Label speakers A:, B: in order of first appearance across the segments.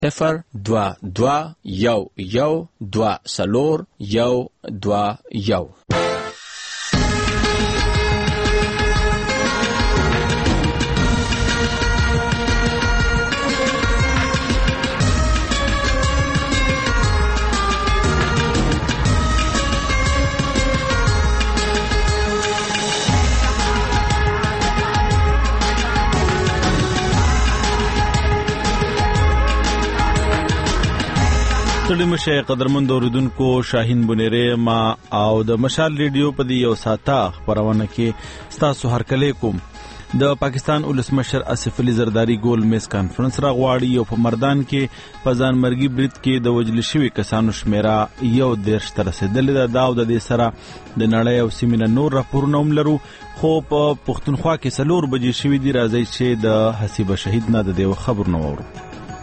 A: 022120121.
B: ستړي مشه قدرمن اوریدونکو، شاهین بنيره ما او د مشال ریډیو په دی یو ساته خبرونه کې ستاسو هرکلی کوم. د پاکستان ولسمشر اسف علي زرداری ګول میز کانفرنس را غواړي او په مردان کې په ځانمرګي برید کې د وجل شوی کسانو شمیره 11 تر رسیدلې ده. دا د دې سره د نړۍ او سیمې نور راپورونه هم لرو، خو په پښتونخوا کې 4 بجې شوی دی. راځي چې د حسیبه شهید نه د دې خبر نو ورو.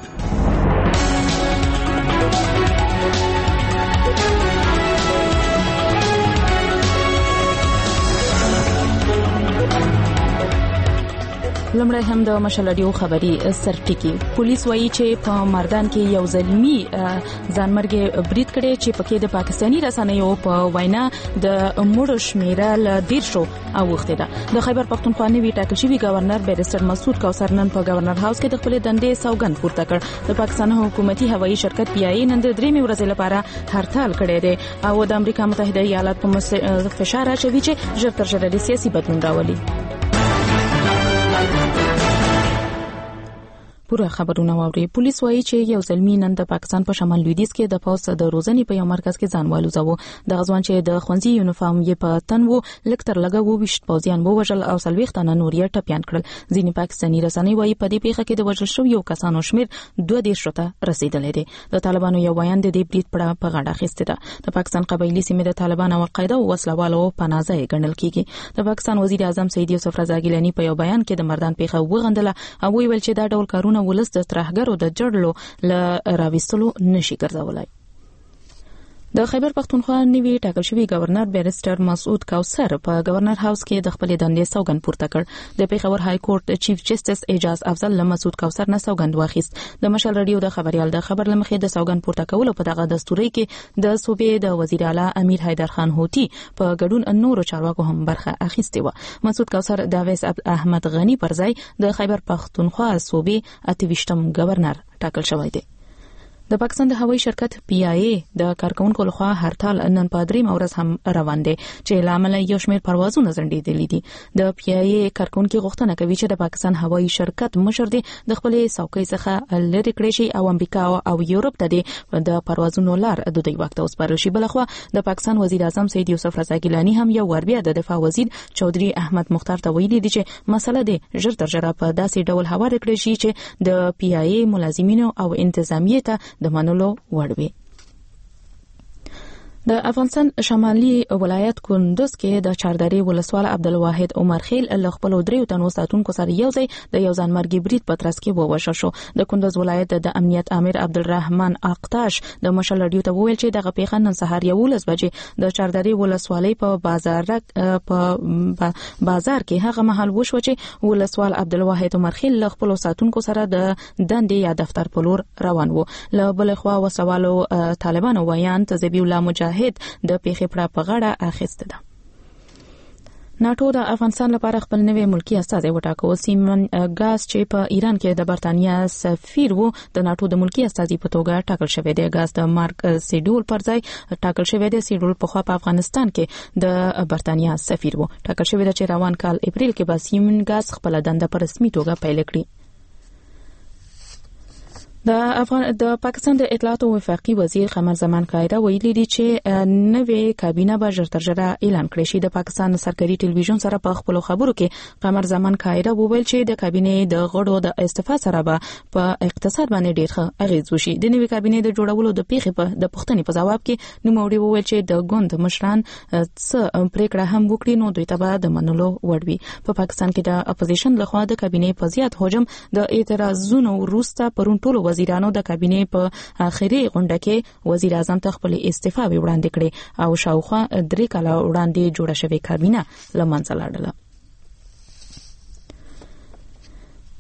C: لمړی هم د مشالډیو خبري سرټکی. پولیس وایي چې په مردان کې یو ظلمي ځانمرګي برید کړي چې پکې د پاکستاني رسنیو په وینا د مړو شمیره ل 150 اوخته ده. د خیبر پختونخوا نوی ټاکل شوی گورنر بیرستر مسعود کوثر نن په گورنر هاوس کې د خپل دندې سوګند پورته کړ. د پاکستان حکومتي هوایي شرکت پی آی نن د 3 ورځې لپاره هړتال کړی دی او د امریکا متحده ایالات په فشار اچوي چې ژر تر ژره سیاسي بدلون راولي. پوره خبرونه واوري. پولیس وایي چې یو ځلمی نن د پاکستان په شمال لویدیځ کې د پولیس د روزنې په یو مرکز کې ځان والوزاوه. د غزوان چې د خونځي یونیفارم یې په تن وو لکتر لګاوه وشت پوزیان ووجل او سلويخت نه نور یې ټپيان کړل. ځینې پاکستاني رسنۍ وایي په دې پیښه کې د وژل شو یو کسانو شمیر 2 ته رسیدلې دي. د طالبانو یو بیان د دې برید په غاړه اخیسته ده. د پاکستان قبایلی سیمې د طالبان او القاعده او وسلوالو پناهځای ګڼل کیږي. د پاکستان وزیر اعظم سید یوسف رضا ګیلانی په یو بیان کې د مردان پیښه وغندله او ویل چې دا ډول کارونه ولس د ترهګرو د جړلو ل راويستلو نشي ګرځولای. د خیبر پختونخوا نوی ټاکل شوی گورنر بیرستر مسعود کوثر په گورنر هاوس کې د خپل دندې سوګند پورته کړ. د پیښور های کورټ چیف جسټس اعجاز افضل له مسعود کوثر نه سوګند واخیست. د مشال رادیو د خبريال د خبر لمخې د سوګند پورته کولو په دغه دستوري کې د صوبې د وزیر اعلی امیر حیدر خان هوتی په ګډون نورو چارواکو هم برخه اخیسته و. مسعود کوثر د اویس احمد غنی پر ځای د خیبر پختونخوا صوبې 28م گورنر ټاکل شوی دی. د پاکستان د هوایي شرکت پی آی ای د کارکونکو لخوا هړتال نن په 3 ورځ هم روان دي چې لامل یو شمېر پروازونه ځنډېدلي دي. د پی آی ای کارکونکو غوښتنه کوي چې د پاکستان هوایي شرکت مشر دی د خپل څوکۍ څخه لری کړی شي او امریکا او یورپ ته د پروازونو لار د دوی وخت وسپارل شي. بلخوا د پاکستان وزیر اعظم سید یوسف رضا ګیلانی هم یو ور بیا د دفاع وزیر چودري احمد مختار ته ویلي دي چې مسله د ژر تر ژره په داسې ډول هوار کړی شي چې د پی آی ای ملازمینو او انتظامیه ته د منلو وړوي. د افغانستان شمالي ولایت کندوز کې د چاردرې ولسوال عبدالواحد عمر خیل له خپل 3 تنو ساتونکو سره یو ځای د یو ځانمرګي برید په ترڅ کې ووژل شو. د کندوز ولایت د امنیت امیر عبدالرحمن اقتاش د مشال رادیو ته وویل چې دغه پیښه نن سهار 11 بجې د چاردرې ولسوالۍ په بازار کې هغه مهال وشو چې ولسوال عبدالواحد عمر خیل له خپل ساتونکو سره د دندې یا دفتر په لور روان وو. له بل خوا وسوالو طالبانو ویان تذبیح الله مجاهد د پیښې په غاړه اخیسته ده. ناتو د افغانستان لپاره خپل نوی ملکی استازی وټاکو. سیمن ګاز چې په ایران کې د برتانیا سفیر وو د ناتو د ملکی استازی په توګه ټاکل شوی دی. ګاز د مارک سیډول پر ځای ټاکل شوی دی. سیډول په خوا په افغانستان کې د برتانیا سفیر وو. ټاکل شوی دی چې روان کال اپریل کې به سیمن ګاز خپل دنده په رسمي توګه پیل کړي. د پاکستان د اطلاعات او وفاقي وزیر قمر زمان قاهره ویلي دي چې نوې کابینه به ژر تر ژره اعلان کړي شي. د پاکستان سرکاري ټلویزیون سره په خپل خبرو کې قمر زمان قاهره وویل چې د کابینې د غړو د استعفا سره به په اقتصاد باندې ډېر ښه اغیز وشي. د نوې کابینې د جوړولو د پیښې په د پښتنې په جواب کې نوموړي وویل چې د ګوند مشران څه پریکړه هم وکړي نو دوی ته به د منلو وړ وي. په پاکستان کې د اپوزیشن لخوا د کابینې په زیات حجم د اعتراضونو وروسته پرون ټولو وزیرانو د کابینې په اخري غونډه کې وزیر اعظم ته خپل استعفا وړاندې کړې او شاوخوا 3 کاله وړاندې جوړه شوې کابینه له منځه لاړه.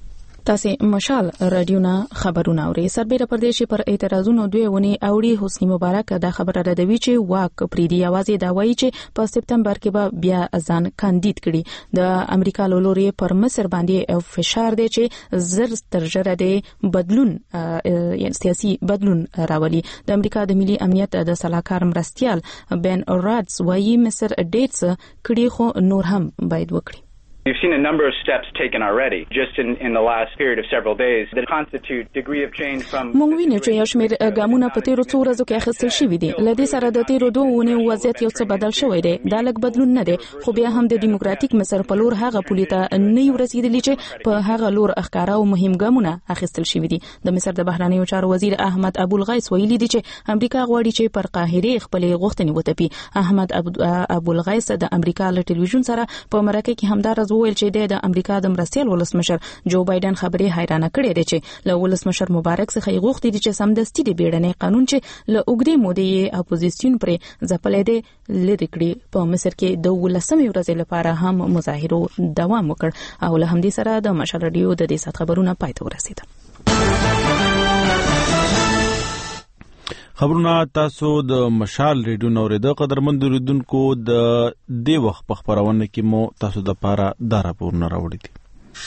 C: تاسو مشال رادیو نه خبرونه اورئ. سربېره پردیش پر اعتراضونو دوی ونی اوړي حسنی مبارک دا خبره را دوي چې واک پریدي اوازې دا وایي چې په سپتمبر کې به بیا ځان کاندید کړي. د امریکا لوري پر مصر باندې فشار دی چې زر تر ژره د بدلون سیاسي بدلون راولي. د امریکا د ملي امنیت د صلاحکار مرستيال بن رادز وایي مصر ډیټس کړي خو نور هم باید وکړي.
A: We've seen a number of steps taken already just in the last period of several days that constitute degree of change from
C: موږ وینو چې یو شمېر ګامونه په تیرو څو ورځو کې اخیستل شوي دي. له دې سره د تیرو دوه اونیو وضعیت یو څه بدل شوی دی. دا لږ بدلون نه دی خو بیا هم د دیموکراتیک مصر په لور هغه پولې ته نه ورسېدلی چې په هغه لور ښکارا او مهم ګامونه اخیستل شوي دي. د مصر د بهرنیو چارو وزیر احمد ابوالغیث ویلي دي چې امریکا غواړي چې پر قاهره خپل غوښتنې وتپي. احمد ابوالغیث د امریکا له ټلویزیون سره په مرکه کې همدارز وویل چې د امریکا د مرستيال ولسمشر جو بایدن خبري حیرانه کړې ده چې له ولسمشر مبارک څخه غوښتي دي چې سمدستي د بیړنۍ قانون چې له اوګړې مودې اپوزیسیون پر ځپلې ده لری کړي. په مصر کې د 18 ورځې لپاره هم مظاهرو دوام وکړ او له همدې سره د مشال رادیو د دې سات خبرونه پای ته ورسېده.
B: خبرونه تاسو د مشال ریډیو نو ورته قدرمن اوریدونکو د دې وخت په خبرونه کې مو تاسو د پاره دا راپور نه راوړی دي.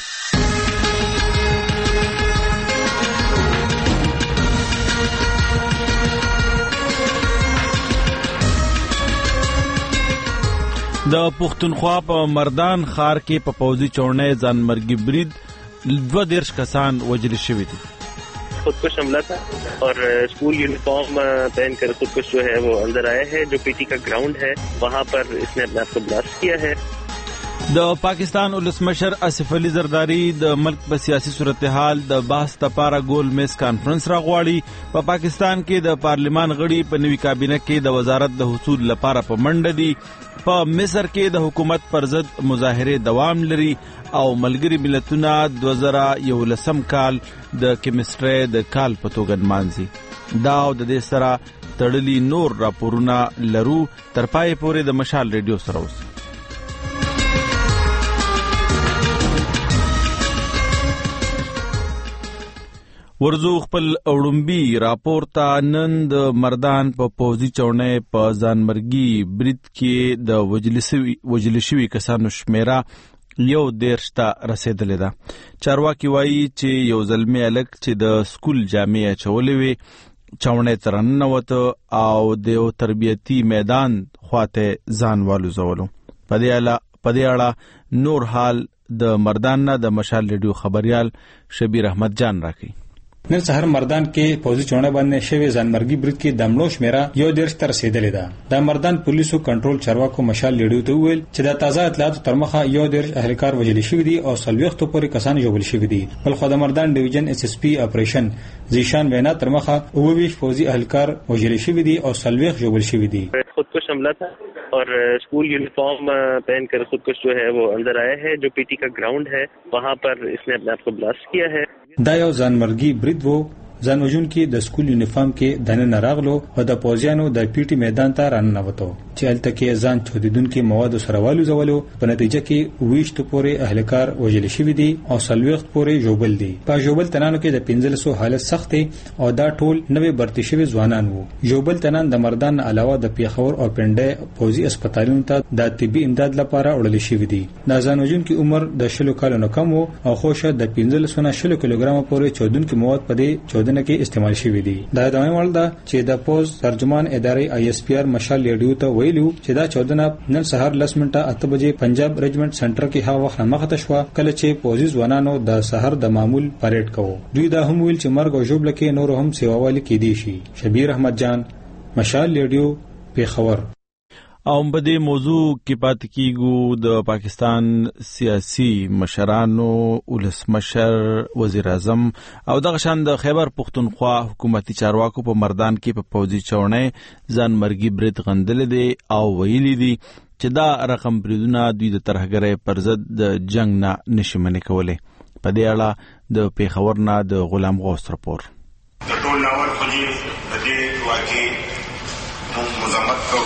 B: د پښتونخوا په مردان ښار کې په پوځي چورنې ځانمرګي برید 22 کسان وژل شوي دي.
D: खुदकुश हमला था और school uniform पहनकर खुदकुश जो है वो अंदर आया है. जो पीटी का ग्राउंड है वहाँ पर इसने अपने आप को ब्लास्ट किया है.
B: د پاکستان ولسمشر اسف علي زرداری د ملک په سیاسي صورتحال د بحث لپاره ګول میز کانفرنس راغواړي. په پاکستان کې د پارلیمان غړي په نوي کابینه کې د وزارت د حصول لپاره په منډه دي. په مصر کې د حکومت پر ضد مظاهره دوام لري او ملګری ملتونه 2011 کال د کیمستري د کال په توګه مانځي. دا او د دې سره تړلي نور راپورونه لرو. تر پای پورې د مشال ریډیو سره اوسئ. ورزو خپل اورمبي راپور ته نن د مردان په پوځي چورنې په ځانمرګي برید کې د وجل شوي کسانو شمیره 11 ته رسیدلې ده. چارواکي وایي چې یو زلمی الک چې د سکول جامې چولې وي چورنې ترنه وته او د تربیتی میدان خواته ځان والوزولو. په دې اړه نور حال د مردان نه د مشال ریډیو خبريال شبیر احمد جان راکړي.
E: نن سحر مردان کې پوځي چونه باندې شوی ځانمرګي برید کې د مړو شمیره 11 تر رسیدلې ده. د مردان پولیسو کنټرول چارواکو مشال لیډیو ته ویل چې د تازه اطلاعات تر مخه 11 اهلکار وژل شوی دي او 40 پورې کسان ژوبل شوی دي. بل خو د مردان ډیویژن اس اس پی اپریشن زیشان وینا تر مخه 29 فوجي اهلکار وژل شوی دي او 40 ژوبل شوی دي.
D: خودکش حمله تھا اور اسکول یونیفارم پہن کر خودکش جو ہے وہ اندر آیا ہے. جو پی ٹی کا گراؤنڈ ہے وہاں پر اس نے اپنے آپ کو بلاسٹ کیا ہے.
E: دا یو ځانمرګي برید وو. ځان وژن کې د سکول یونیفارم کې دنه نراغلو او د پوزیانو د پی ټی میدان ته راننوتو چې الته کې ځان چودیدونکو مواد سره والو زولو. په نتیجه کې 20 پورې اهلکار وژل شوی دي او 40 پورې جوبل دي. په جوبل تنانو کې د 1500 حالت سخت او دا ټول نوې برتی شوی ځوانان وو. جوبل تنان د مردان علاوه د پیښور او پنډه پوزي هسپتالونو ته د طبي امداد لپاره وړل شوی دي. د ځان وژن کې عمر د 10 کالونو کم وو او خوشه د 1500 نه 10 کیلوګرام پورې چودونکو مواد په دې کې استعمال شوی دي. دا د اول دا چې د پوز ترجمان ادارې آی اس پی آر مشال لیډیو ته ویلو چې دا 14 نن سهار 10 منټه 8 بجې پنجاب رجمنټ سنټر کې هوا وخت مخته شو کله چې پوزي ځوانانو د سحر د معمول پریډ کوو. دوی دا هم ویل چې مرګ او ژوبل کې نور هم سیواوالي کې دي شي. شبیر احمد جان مشال لیډیو پیښور.
B: او په دې موضوع کې پات کیږو د پاکستان سیاسي مشرانو ولسمشر وزیر اعظم او د غشان د خیبر پختونخوا حکومتي چارواکو په مردان کې په پوځي چورنې ځانمرګي برید غندل دي او ویلي دي چې دا رقم بریدونه دوی د ترهګرۍ پر ضد د جنگ نه نشي منې کولای. په دې اړه د پیښور نه د غلام غوث راپور.
F: د ټول ناول خو د دې واقع مزامت کو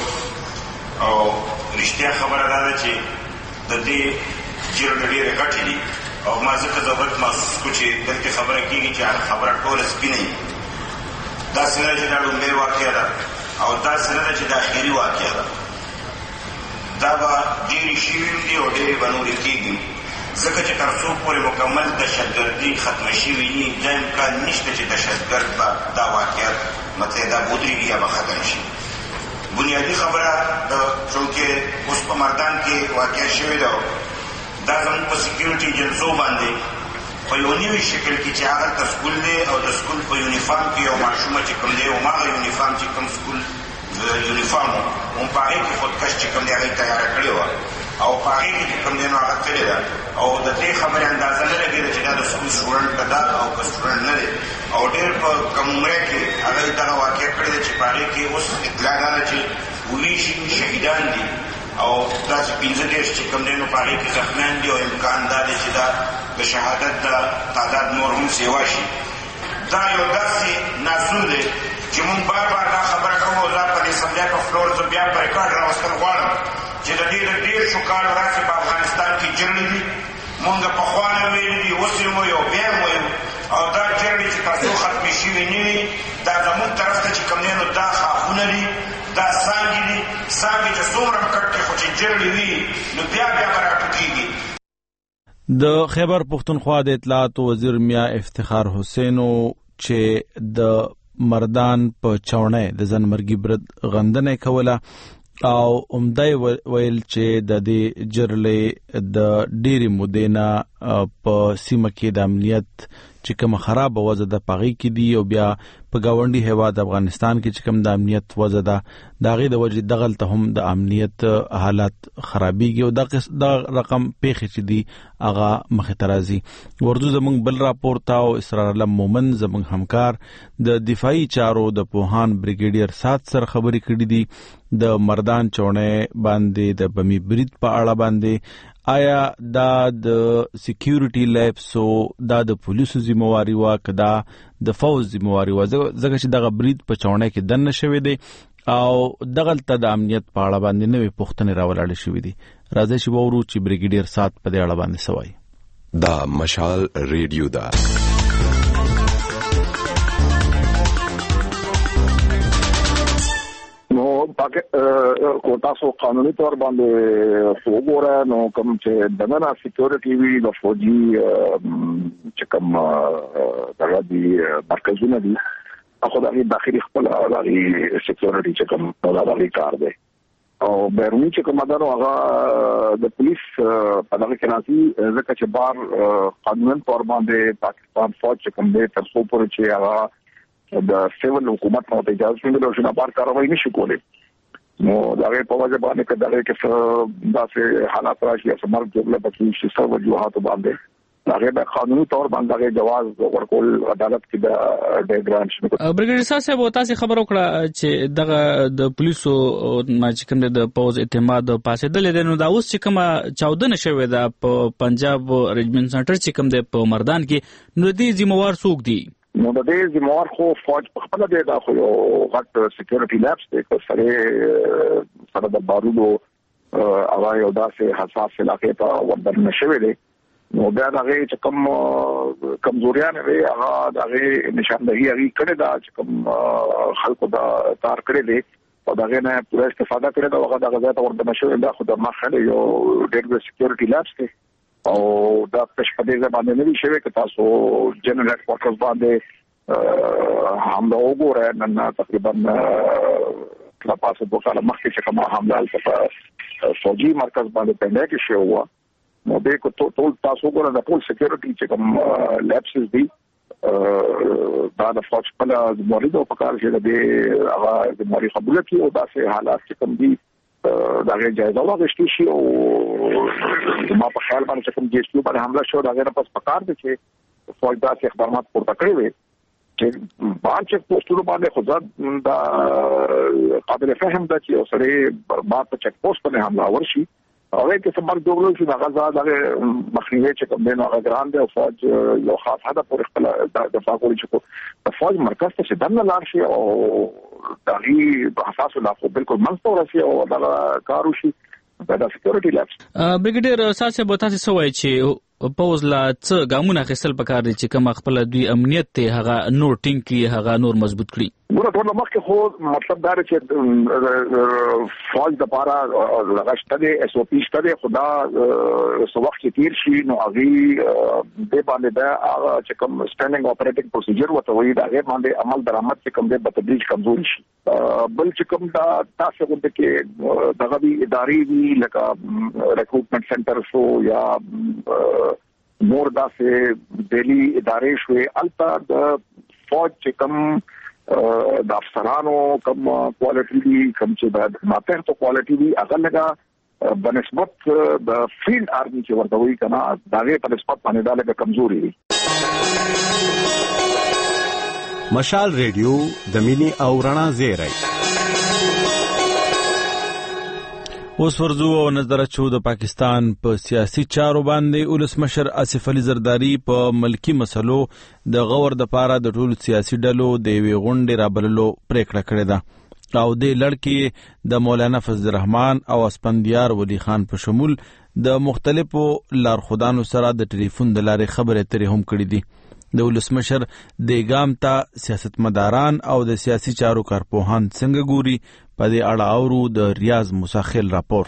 F: او رښتیا خبره ده چې د دې جرړې غټې دي او ما ځکه ضرورت محسوس کړو چې دلته خبره کېږي چې خبره ټوله سپینه وي. داسې نه ده چې دا لومړۍ واقعه ده او داسې نه ده چې دا اخري واقعه ده. دا به ډېرې شوي دي او ډېرې به نورې کېږي، ځکه چې تر څو پورې مکمل دهشتګردي ختمه شوي نه دا امکان نشته چې دهشتګرد به دا واقعیت مطلب دا بودرېږي یا به ختم شي. بنیادي خبره د چونکې اوس په مردان کې واقع شوې ده، دا زموږ په سکیورټي ایجنسو باندې په یو نوي شکل کې چې هغه ته سکول دی او د سکول په یونیفارم کې یو ماشومه چې کوم دی هماغه یونیفارم چې کوم سکول یونیفارم هم په هغې کې خودکش چې کوم دی هغې تیاره کړې وه او په هغې کې چې کوم دی نو هغه تلې ده او د دې خبرې اندازه نه لګېده چې دا د سکول سټوډنټ که ده او که سټوډنټ نه دی او ډېر په کم عمره کې هغه دغه واقع کړې ده چې په هغې کې اوس اطلاع دا ده چې 19 شهیدان دي او داسې 15 چې کوم دی نو په هغې کې زخمیان دي او امکان دا دی چې دا د شهادت د تعداد نور هم سیوا شي. دا یو داسې ناسور دی چې مونږ بار بار دا خبره کوو او دا په دې اسمبلۍ په فلور زه بیا په ریکارډ راوستل غواړم چې د دې د ډېر شو کالو راځي په افغانستان کې جرړې دي. مونږ پخوا نه ویلي دي، اوس یې وایو او بیا یې وایو او دا جرړې چې تر څو ختمې شوې نه وي دا زمونږ طرف ته چې کوم دی نو دا خاښونه دي، دا څانګې دي. څانګې چې څومره کټ کړې خو چې جرړې وي نو بیا بیا به راټوکېږي.
B: د خیبر پختونخوا د اطلاعات وزیر میاں افتخار حسین چې د مردان په چاونۍ د ځانمرګي برد غندنه کوله او عمده ویل چې د دې جرړې د ډېرې مودې نه په سیمه کې د امنیت چې کوم خراب وضع د پاغي کې دی او بیا په گاونډي هیواد افغانستان کې چې کوم د امنیت وضع ده د هغې د وجې دغلته هم د امنیت حالات خرابېږي او دا رقم پیښې چې دي هغه مخې ته راځي. ورځو زموږ بل راپور ته او اسرار علم مومن زموږ همکار د دفاعي چارو د پوهان بریګیډیر سات سره خبرې کړې دي د مردان چاونۍ باندې د بمي برید په اړه باندې آیا دا د سکیورټي لیبسو دا د پولیسو ذمہواری وا که دا د فوج ذمہواری وا ځکه چې دغه برید په چاونۍ کې دننه شوی دی او دغلته د امنیت په اړه باندې نوې پوښتنې راولاړې شوې دي. راځئ چې وورو چې بریګیډیر سات په دې اړه باندې څه وایي.
G: دا مشال ریډیو ده.
H: کو تاسو قانوني تور باندې وګورئ نو کوم چې دغه سکیورټي وی د فوجي چې کوم دغه دي مرکزونه دي اخو د داخلي خپل د سکیورټي چې کوم د کار دی او بیرونی چې کوم دغه هغه د پولیس په دغه کې راځي ځکه چې بار قانون تور باندې پاکستان فوج چې کوم دی تر څو پورې چې هغه د سیول حکومت ته اجازه نه لري چې بار کاروي نشي کولای نو دغه په وجه باندې چې دغه کې داسې حالات راشي چې مرګ جوړه پکې شي سره وجوهات باندې هغه د قانوني تور باندې جواز ورکول عدالت کې د ډیګران شنو.
I: بریګیډیر صاحب تاسو خبر وکړه چې دغه د پولیسو ماجکم د پوز اعتماد پاسېدل دي نو دا اوس چې کومه 14 شوې ده په پنجاب ریجمنټ سنټر چې کوم د په مردان کې نو دې ذمہوار څوک دي؟
H: نو د دې ذمہوار خو فوج په خپل دی دا خو یو غټ سکیورټي لیبس دی چې سره د بارودو هغه یو داسې حساس علاقې ته وربر نشوي دی نو بیا دغه چې کوم کمزوریان وي هغه دغه نشاندهي هغه کړی دا چې کوم خلکو دا کار کړی دی او دغه نه پوره استفاده کړی دا هغه دغه ځای ته ورته نشوي دا خو د مخه یو ډېر سکیورټي لیبس دی او دا پښپدې باندې نه وی شوی که تاسو جنرال هډ کوارټرز باندې حمله وګورئ نن تقریبا لا پاسه په کال مخکې چې کومه حمله په فوجي مرکز باندې پنده کې شو نو به کو ټول تاسو وګورئ د ټول سکیورټي چې کوم لیبسز دي دا د فوج په مورید او په کار کې د هغه د موري قبول کړي او داسې حالات چې کوم دي دغه جایزه واغشتي شي او ما په خیال باندې کوم جیسو باندې حمله شو دغه نه پس پکار دي چې فوج داسې اقدامات پورته کړی وي چې باندې پوسټونو باندې خو دا قابل فهم ده چې اوسره برباد په چک پوسټ باندې حمله ورشي هغه کې څه مرګ جوړول شي هغه ځا دغه مخنیوي چې کوم دی هغه ګران دی او فوج یو خاص هدف پر خپل دفاع کوي چې په فوج مرکز ته دنه لار شي او دغه حساس لا خو بالکل منځ ورسي او دا کار وشي دا سکیورټي لیبس.
I: بریګیډیر ساسه به تاسو وایي چې پوز لا څه ګامونه اخیستل پکار دي چې کوم خپل دوی امنیت ته هغه نور ټینګ کی هغه نور مضبوط کړي؟
H: ګوره ټول مخکې خو مطلب دا چې فوج د پاره لغشته دي اس او پی شته خدا سو وخت تیر شي نو اغي د باندې دا چې کوم سټانډینګ اپریټینګ پروسیجر وته وي دا غیر باندې عمل درآمد چې کوم د بتدریج کمزوري شي بل چې کوم دا تاسو غوډه کې دغه وی اداري وی لکه ریکروټمنټ سنټر شو یا نور داسې دلی ادارې شوې البته د فوج چې کوم د افسرانو کوم کوالټي دي کوم چې د ماته ته کوالټي دي هغه لګه بنسبت د فیلډ آرمي چې ورته وي کنه داغه په نسبت باندې دا لګه کمزوري دي.
J: مشال ریډیو د مینی او رڼا زیری
B: اوس ورځو او نظر اچو د پاکستان په سیاسي چارو باندې ولسمشر آصف علي زرداری په ملکی مسلو د غور د پاره د ټولو سیاسي ډلو د وی غونډې رابللو پریکړه کړې ده او د لړکی د مولانا فضل الرحمن او اسپندیار ولی خان په شمول د مختلفو لارښودانو سره د ټلیفون د لارې خبرې اترې هم کړې دي. د ولسمشر د ګام ته سیاستمداران او د سیاسي چارو کارپوهان څنګه ګوري په دې اړه اورو د ریاض مساخیل راپور.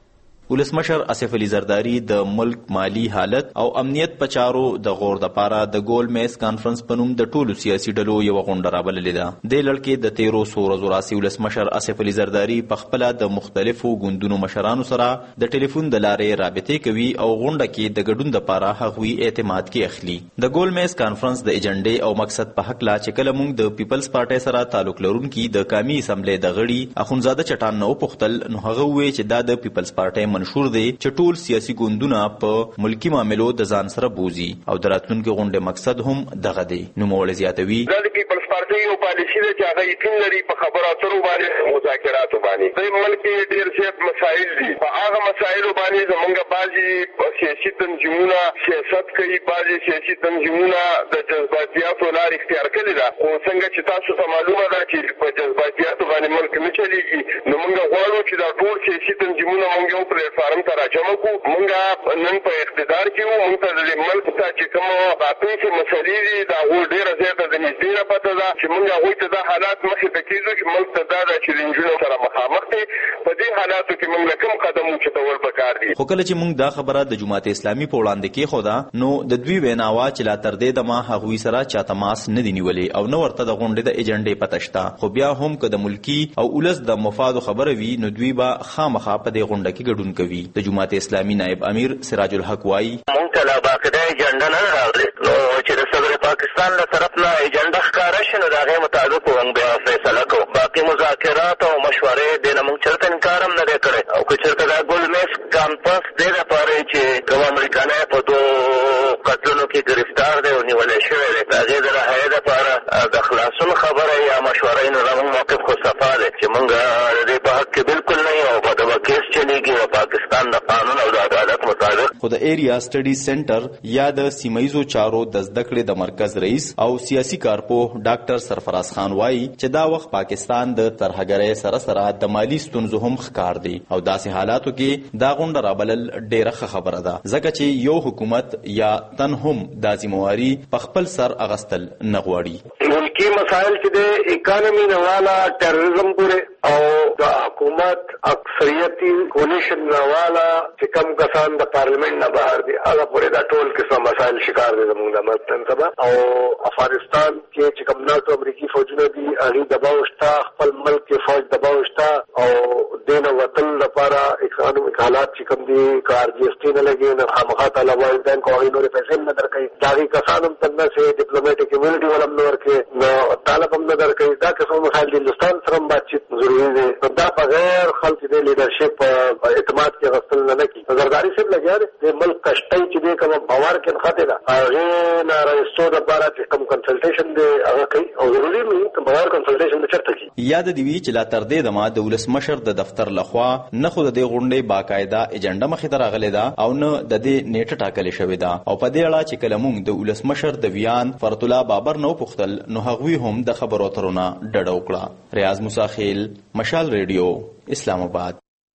K: ولسمشر آصف علي زرداری د ملک مالی حالت او امنیت په چارو د غور د پاره د ګول میز کانفرنس په نوم د ټولو سیاسي ډلو یو غونډه رابللې ده. د لړکې د 1300 ورځو راسي ولسمشر آصف علي زرداری په خپل د مختلفو ګوندونو مشرانو سره د ټلیفون د لارې رابطې کوي او غونډه کې د ګډون د پاره هغوی اعتماد کې اخلي. د ګول میز کانفرنس د ایجنډې او مقصد په حق لا چې کله موږ د پیپلز پارټي سره تعلق لرونکي د قومي اسمبلی د غړي اخونزاده چټان نو پختل نو هغه وی چې دا د پیپلز پارټي منشور دی چې ټول سیاسي ګوندونه په ملکی معاملو د ځان سره بوزي او د راتلونکي غونډې مقصد هم دغه دی. نوموړی زیاتوي
L: د پیپلز پارټي یو پالیسي ده چې هغه یقین لري په خبرو اترو باندې مذاکراتو باندې د ملک ډېر زیات مسایل دي په هغه مسایلو باندې زمونږ بعضي سیاسي تنظیمونه سیاست کوي بعضي سیاسي تنظیمونه د جذباتیاتو لار اختیار کړي ده خو څنګه چې تاسو ته معلومه ده چې په جذباتیاتو باندې ملک نه چلیږي نو موږ غواړو چې دا ټول سیاسي تنظیمونه موږ یو پلیټفارم ته راجمع کړو موږ نن په اقتدار کې وو موږ ته د ملک ته چې کوم راپېښې مسلې دي دا ډېره زیاته د نږدې نه پته ده چې موږ هغوی ته دا حالات مخې ته کېږو چې ملک ته دا ده چې د نجونو سره مخامخ دی په دې حالاتو کې موږ له کوم قدم اوچتول پکار دي.
K: خو کله چې موږ دا خبره د جماعت اسلامي په وړاندې کېښوده نو د دوی ویناوه چې لا تر دې دمه هغوی سره چا تماس نه دي نیولې او نه ورته د غونډې د ایجنډې پته شته خو بیا هم که د ملکي او ولس د مفادو خبره وي نو دوی به خامخا په دې غونډه کې ګډون کوي. د جماعت اسلامي نائب امیر سراج الحق وایي
M: موږ ته لا باقاعده ایجنډه نه راغلې نو چې د صدر پاکستان له طرف نه ایجنډه ښکاره شي نو د هغې مطابق موږ بیا فیصله کوو. باقي مذاکرات او مشورې دې نه موږ چېرته انکار هم نه دی کړی او که چېرته دا ګول میز کانفرنس دې دپاره چې کوم امریکانی په دوو قتلونو کې ګرفتار دی او نیولی شوی دی د هغې د رهایۍ دپاره د خلاصون خبره یا مشوره نو زموږ موقف خو صفا دی چې موږ د دې په حق کې بالکل نه یو په دغه کیس چلېږي د پاکستان د قانون او د عدالت مطابق.
K: خو د ایریا سټډي سنټر یا د سیمایزو چارو د زده کړې د مرکز رئیس او سیاسي کارپوه ډاکټر سرفراز خان وایي چې دا وخت پاکستان د ترهګرۍ سره سره د مالی ستونزو هم ښکار دی او داسې حالاتو کې دا غونډه رابلل ډېره ښه خبره ده ځکه چې یو حکومت یا تن هم دا ذمواري په خپل سر اغستل نه غواړي.
L: ملکی مسایل چې د اکانومي نه والا ټیرریزم پورې او د حکومت اکثریتي کولیشن نه والا چې کم کسان د پارلیمنت نه بهر دي هغه پورې دا ټول قسم مسایل شکار دي زموږ د ملتن سبا او افغانستان کې چې کوم ناتو امریکي فوجونه دي هغې دباو شته خپل ملک کې فوج دباو شته او دې نه وتل لپاره اکانومیک حالات چې کوم دي که آر جی ایس ټي نه لګي نو خامخا تعالی وایي بینک او هغې نورې پیسې هم نه درکوي د هغې کسان هم تل نسې ډیپلوماټیک کمیونټي والا هم نه ورکوي نو طالب هم نه درکوي دا قسم مسایل د هندوستان سره هم باتچیت ضروري دی نو دا بغیر خلک د لیډرشپ اعتماد کې اغوستل نه کېږي. زرداري صاحب لګیا دی د ملک کشتۍ چې دی کومه باور کې نښتې ده هغې نه رایستو دپاره چې کوم کنسلټیشن دی هغه کوي او ضروري وي که باور کنسلټیشن د چېرته کېږي.
K: یاد دې وي چې لا تر دې دمه د ولسمشر د دفتر لخوا نه خو د دې غونډې باقاعده ایجنډه مخې ته راغلې ده او نه د دې نیټه ټاکلې شوې ده او په دې اړه چې کله موږ د ولسمشر د ویان فرت الله بابر نه وپوښتل نو هغوی هم د خبرو اترو نه ډډه وکړه. ریاض مساخیل مشال ریډیو اسلام آباد.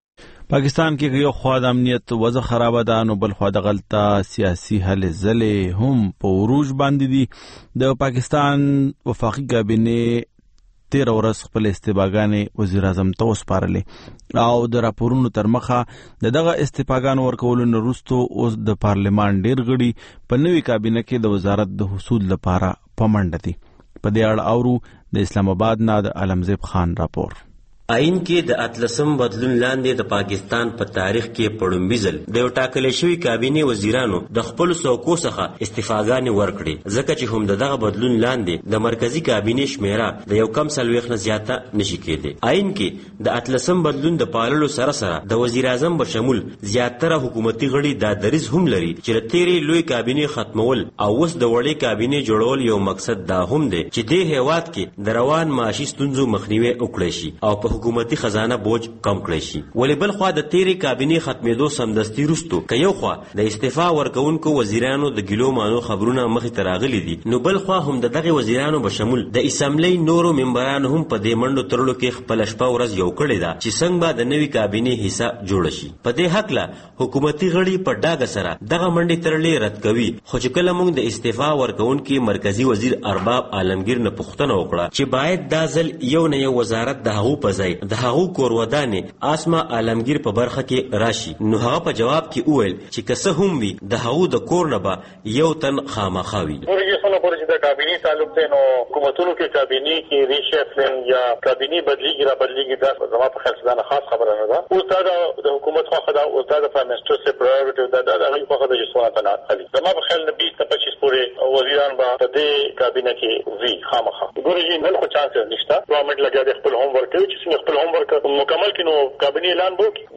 B: پاکستان کې یو خوا د امنیت وضع خراب ده نو بل خوا د غلطه سیاسي هلې ځلې هم په عروج باندې دي. د پاکستان وفاقي کابینه 13 ورځ خپل استعفاګانې وزیر اعظم ته وسپارلې او د راپورونو تر مخه دغه استعفاګانو ورکولو نه وروسته اوس د پارلمان ډیر غړي په نوې کابینه کې د وزارت د حصول لپاره په منډه دي. په دې اړه اورو د اسلام آباد نه د علمزیب خان راپور.
N: آئین کې د اتلسم بدلون لاندې د پاکستان په تاریخ کې پړومبي ځل د یو ټاکل شوي کابینې وزیرانو د خپلو څوکو څخه استعفاګانې ورکړې، ځکه چې هم دغه بدلون لاندې د مرکزي کابینې شمیره د یو کم څلوېښت نه زیاته نشي کېدی. آئین کې د اتلسم بدلون د پاللو سره سره د وزیر اعظم بشمول زیاتره حکومتي غړي دا دریځ هم لري چې د تیرې لوی کابینې ختمول او اوس د وړې کابینې جوړول یو مقصد دا هم دی چې دې هیواد کې د روان معاشي ستونزو مخنیوي وکړي شي او په حکومتي خزانه بوج کم کړی شي. ولې بل خوا د تیرې کابینې ختمېدو سمدستي وروسته که یو خوا د استعفا ورکوونکو وزیرانو د ګیلو مانو خبرونه مخې ته راغلي دي، نو بل خوا هم د دغې وزیرانو بشمول د اسمبلۍ نورو ممبرانو هم په دې منډو ترلو کې خپله شپه ورځ یو کړې ده چې څنګه به د نوې کابینې حصه جوړه شي. په دې هکله حکومتي غړي په ډاګه سره دغه منډې ترلې رد کوي، خو چې کله موږ د استعفا ورکوونکي مرکزي وزیر ارباب عالمگیر نه پوښتنه وکړه چې باید دا ځل یو نه یو وزارت د هغو په ځای د هغو کورودانې آسما عالمگیر په برخه کې راشي، نو هغه په جواب کې وویل چې که څه هم وي د هغو د کور نه به یو تن خامخا وي.
O: د کابینې تعلق دی نو حکومتونو کې کابینې کې ریشفلنګ یا کابینې بدلیږي را بدلیږي، دا زما په خیال دا خاص خبره نه ده. اوس دا د حکومت خوښه ده، اوس دا د پرایم منسټر سره پرایورټي ده، دا د هغوی خوښه ده چې څونه تنات خلي. زما په خیال نه 20 نه 25 پورې وزیران به په دې کابینه کې وي خامخا. ګورئ نن خو چانس نشته، ګورنمنټ لګیا دی خپل هوم ورک کوي چې څنګه خپل هوم ورک مکمل کړي نو کابینې اعلان وکړي.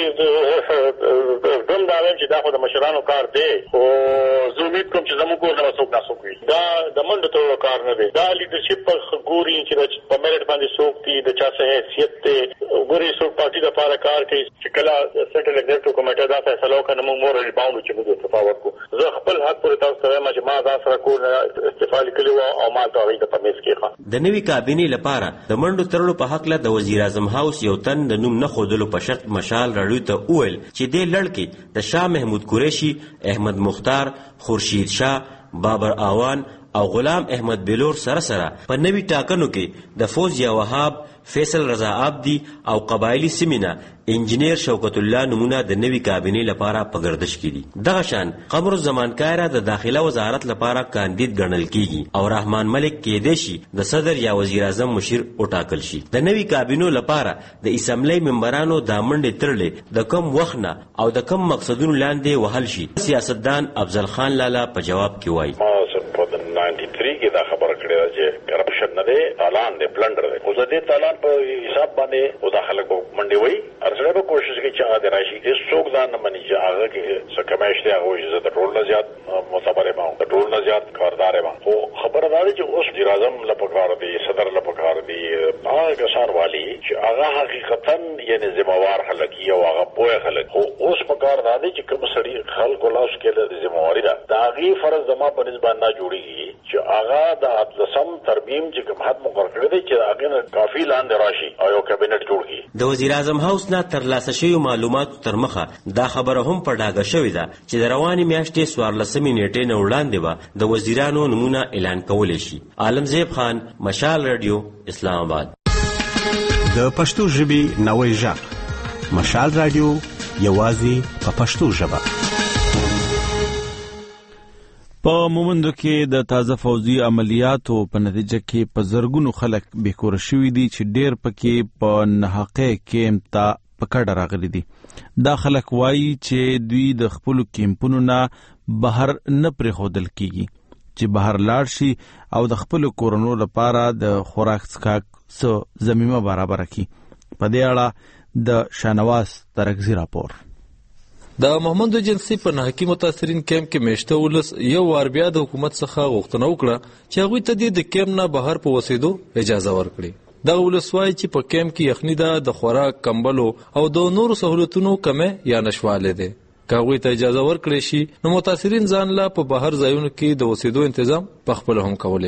O: ګورئ دوم دا وایم چې دا خو د مشرانو کار دی، خو زه امید کوم چې زموږ کور نه څوک ناسوک وي. دا د منډو تړلو کار نه دی، دا لیډرشپ په ګوري چې په میرټ باندې څوک دي، د چا څه حیثیت دی. ګورئ څوک پارټي دپاره کار کوي چې کله سنټرل ایگزیکټیو کمیټه دا فیصله وکړه نو موږ مورالي باونډ چې موږ استعفا ورکړو. زه خپل حق پورې تاسو ته وایم چې ما ځان سره کور نه استعفا لیکلې وه او ما ته هغوی ته په میز کېښه.
N: د نوې کابینې لپاره د منډو تړلو په هکله د وزیر اعظم هاوس یو تن د نوم نه ښودلو په شرط مشال راډیو ته وویل چې دې لړ کې د شاه محمود قریشي، احمد مختار، خورشید شاه، بابر آوان او غلام احمد بلور سره سره په نوي ټاکنو کې د فوزیا وهاب، فیصل رضا عابدي او قبایلی سیمینه انجینیر شوکت الله نمونه د نوي کابینې لپاره په گردش کې دي. دغه شان قمر الزمان کایره د داخله وزارت لپاره کاندید ګڼل کیږي او رحمان ملک کېدی شي د صدر یا وزیر اعظم مشیر وټاکل شي. د نوي کابینو لپاره د اسمبلی ممبرانو دا منډې ترلې د کم وخت نه او د کم مقصدونو لاندې وهل شي. سیاستدان افضل خان لالا په جواب کې وایي
P: 93 کې دا خبره کړې ده چې کرپشن نه دی، تالان دی، پلنډر دی. خو د دې تالان په حساب باندې او دا خلک به منډې وایي، هر سړی به کوشش کوي چې هغه دې راشي. هېڅوک دا نه مني چې هغه کې څه کمایش دی، هغه وایي چې زه د ټول نه زیات معتبر یم، د ټول نه زیات کاردار یم. خو خبره دا ده چې اوس وزیر اعظم له پکار دی، صدر له پکار دی، هغه کسان والي چې هغه حقیقتا یعنې ذمہوار خلک یي او هغه پوهه خلک. خو اوس پکار دا دی چې کوم سړي خلکو لاس کې د ذمہواري ده، د هغې فرض زما په نسبت نه جوړېږي چې هغه د اتلسم ترمیم چې کوم حد مقرر کړی دی چې هغې نه کافي لاندې راشي او یو کابینټ جوړ کړي.
N: د وزیر اعظم هاوس نه ترلاسه شویو معلوماتو تر مخه دا خبره هم په ډاګه شوې ده چې د روانې میاشتې 14 نیټې نه وړاندې به د وزیرانو نومونه اعلان کولی شي. عالمزیب خان، مشال رادیو، اسلام آباد.
J: د پښتو ژبې نوی غږ مشال رادیو یوازې په پښتو ژبه.
B: په مومندو کې د تازه فوزي عملیاتو په نتیجه کې په زرګونو خلک بیکور شوي دي چې ډیر پکې په ناحقه کیمپ ته په کډه راغلي دي. دا خلک وایي چې دوی د خپلو کیمپونو نه بهر نه پرېښودل کیږي چې بهر لاړ شي او د خپلو کورونو لپاره د خوراک څښاک څه ضمیمه برابره کړي. په دې اړه د شاهنواز ترکزي راپور.
Q: د محمد ایجنسی په ناحقي متاثرین کیمپ کې میشته ولس یو وار بیا د حکومت څخه غوښتنه وکړه چې هغوی ته د کیمپ نه بهر په وسیدو اجازه ورکړي. دغه ولس وایي چې په کیمپ کې یخني ده، د خوراک، کمبلو او د نورو سهولتونو کمه یا نشواله ده. که هغوی ته اجازه ورکړي شي نو متاثرین ځان لا په بهر ځایونو کې د وسیدو تنظیم په خپل هم کولی شي.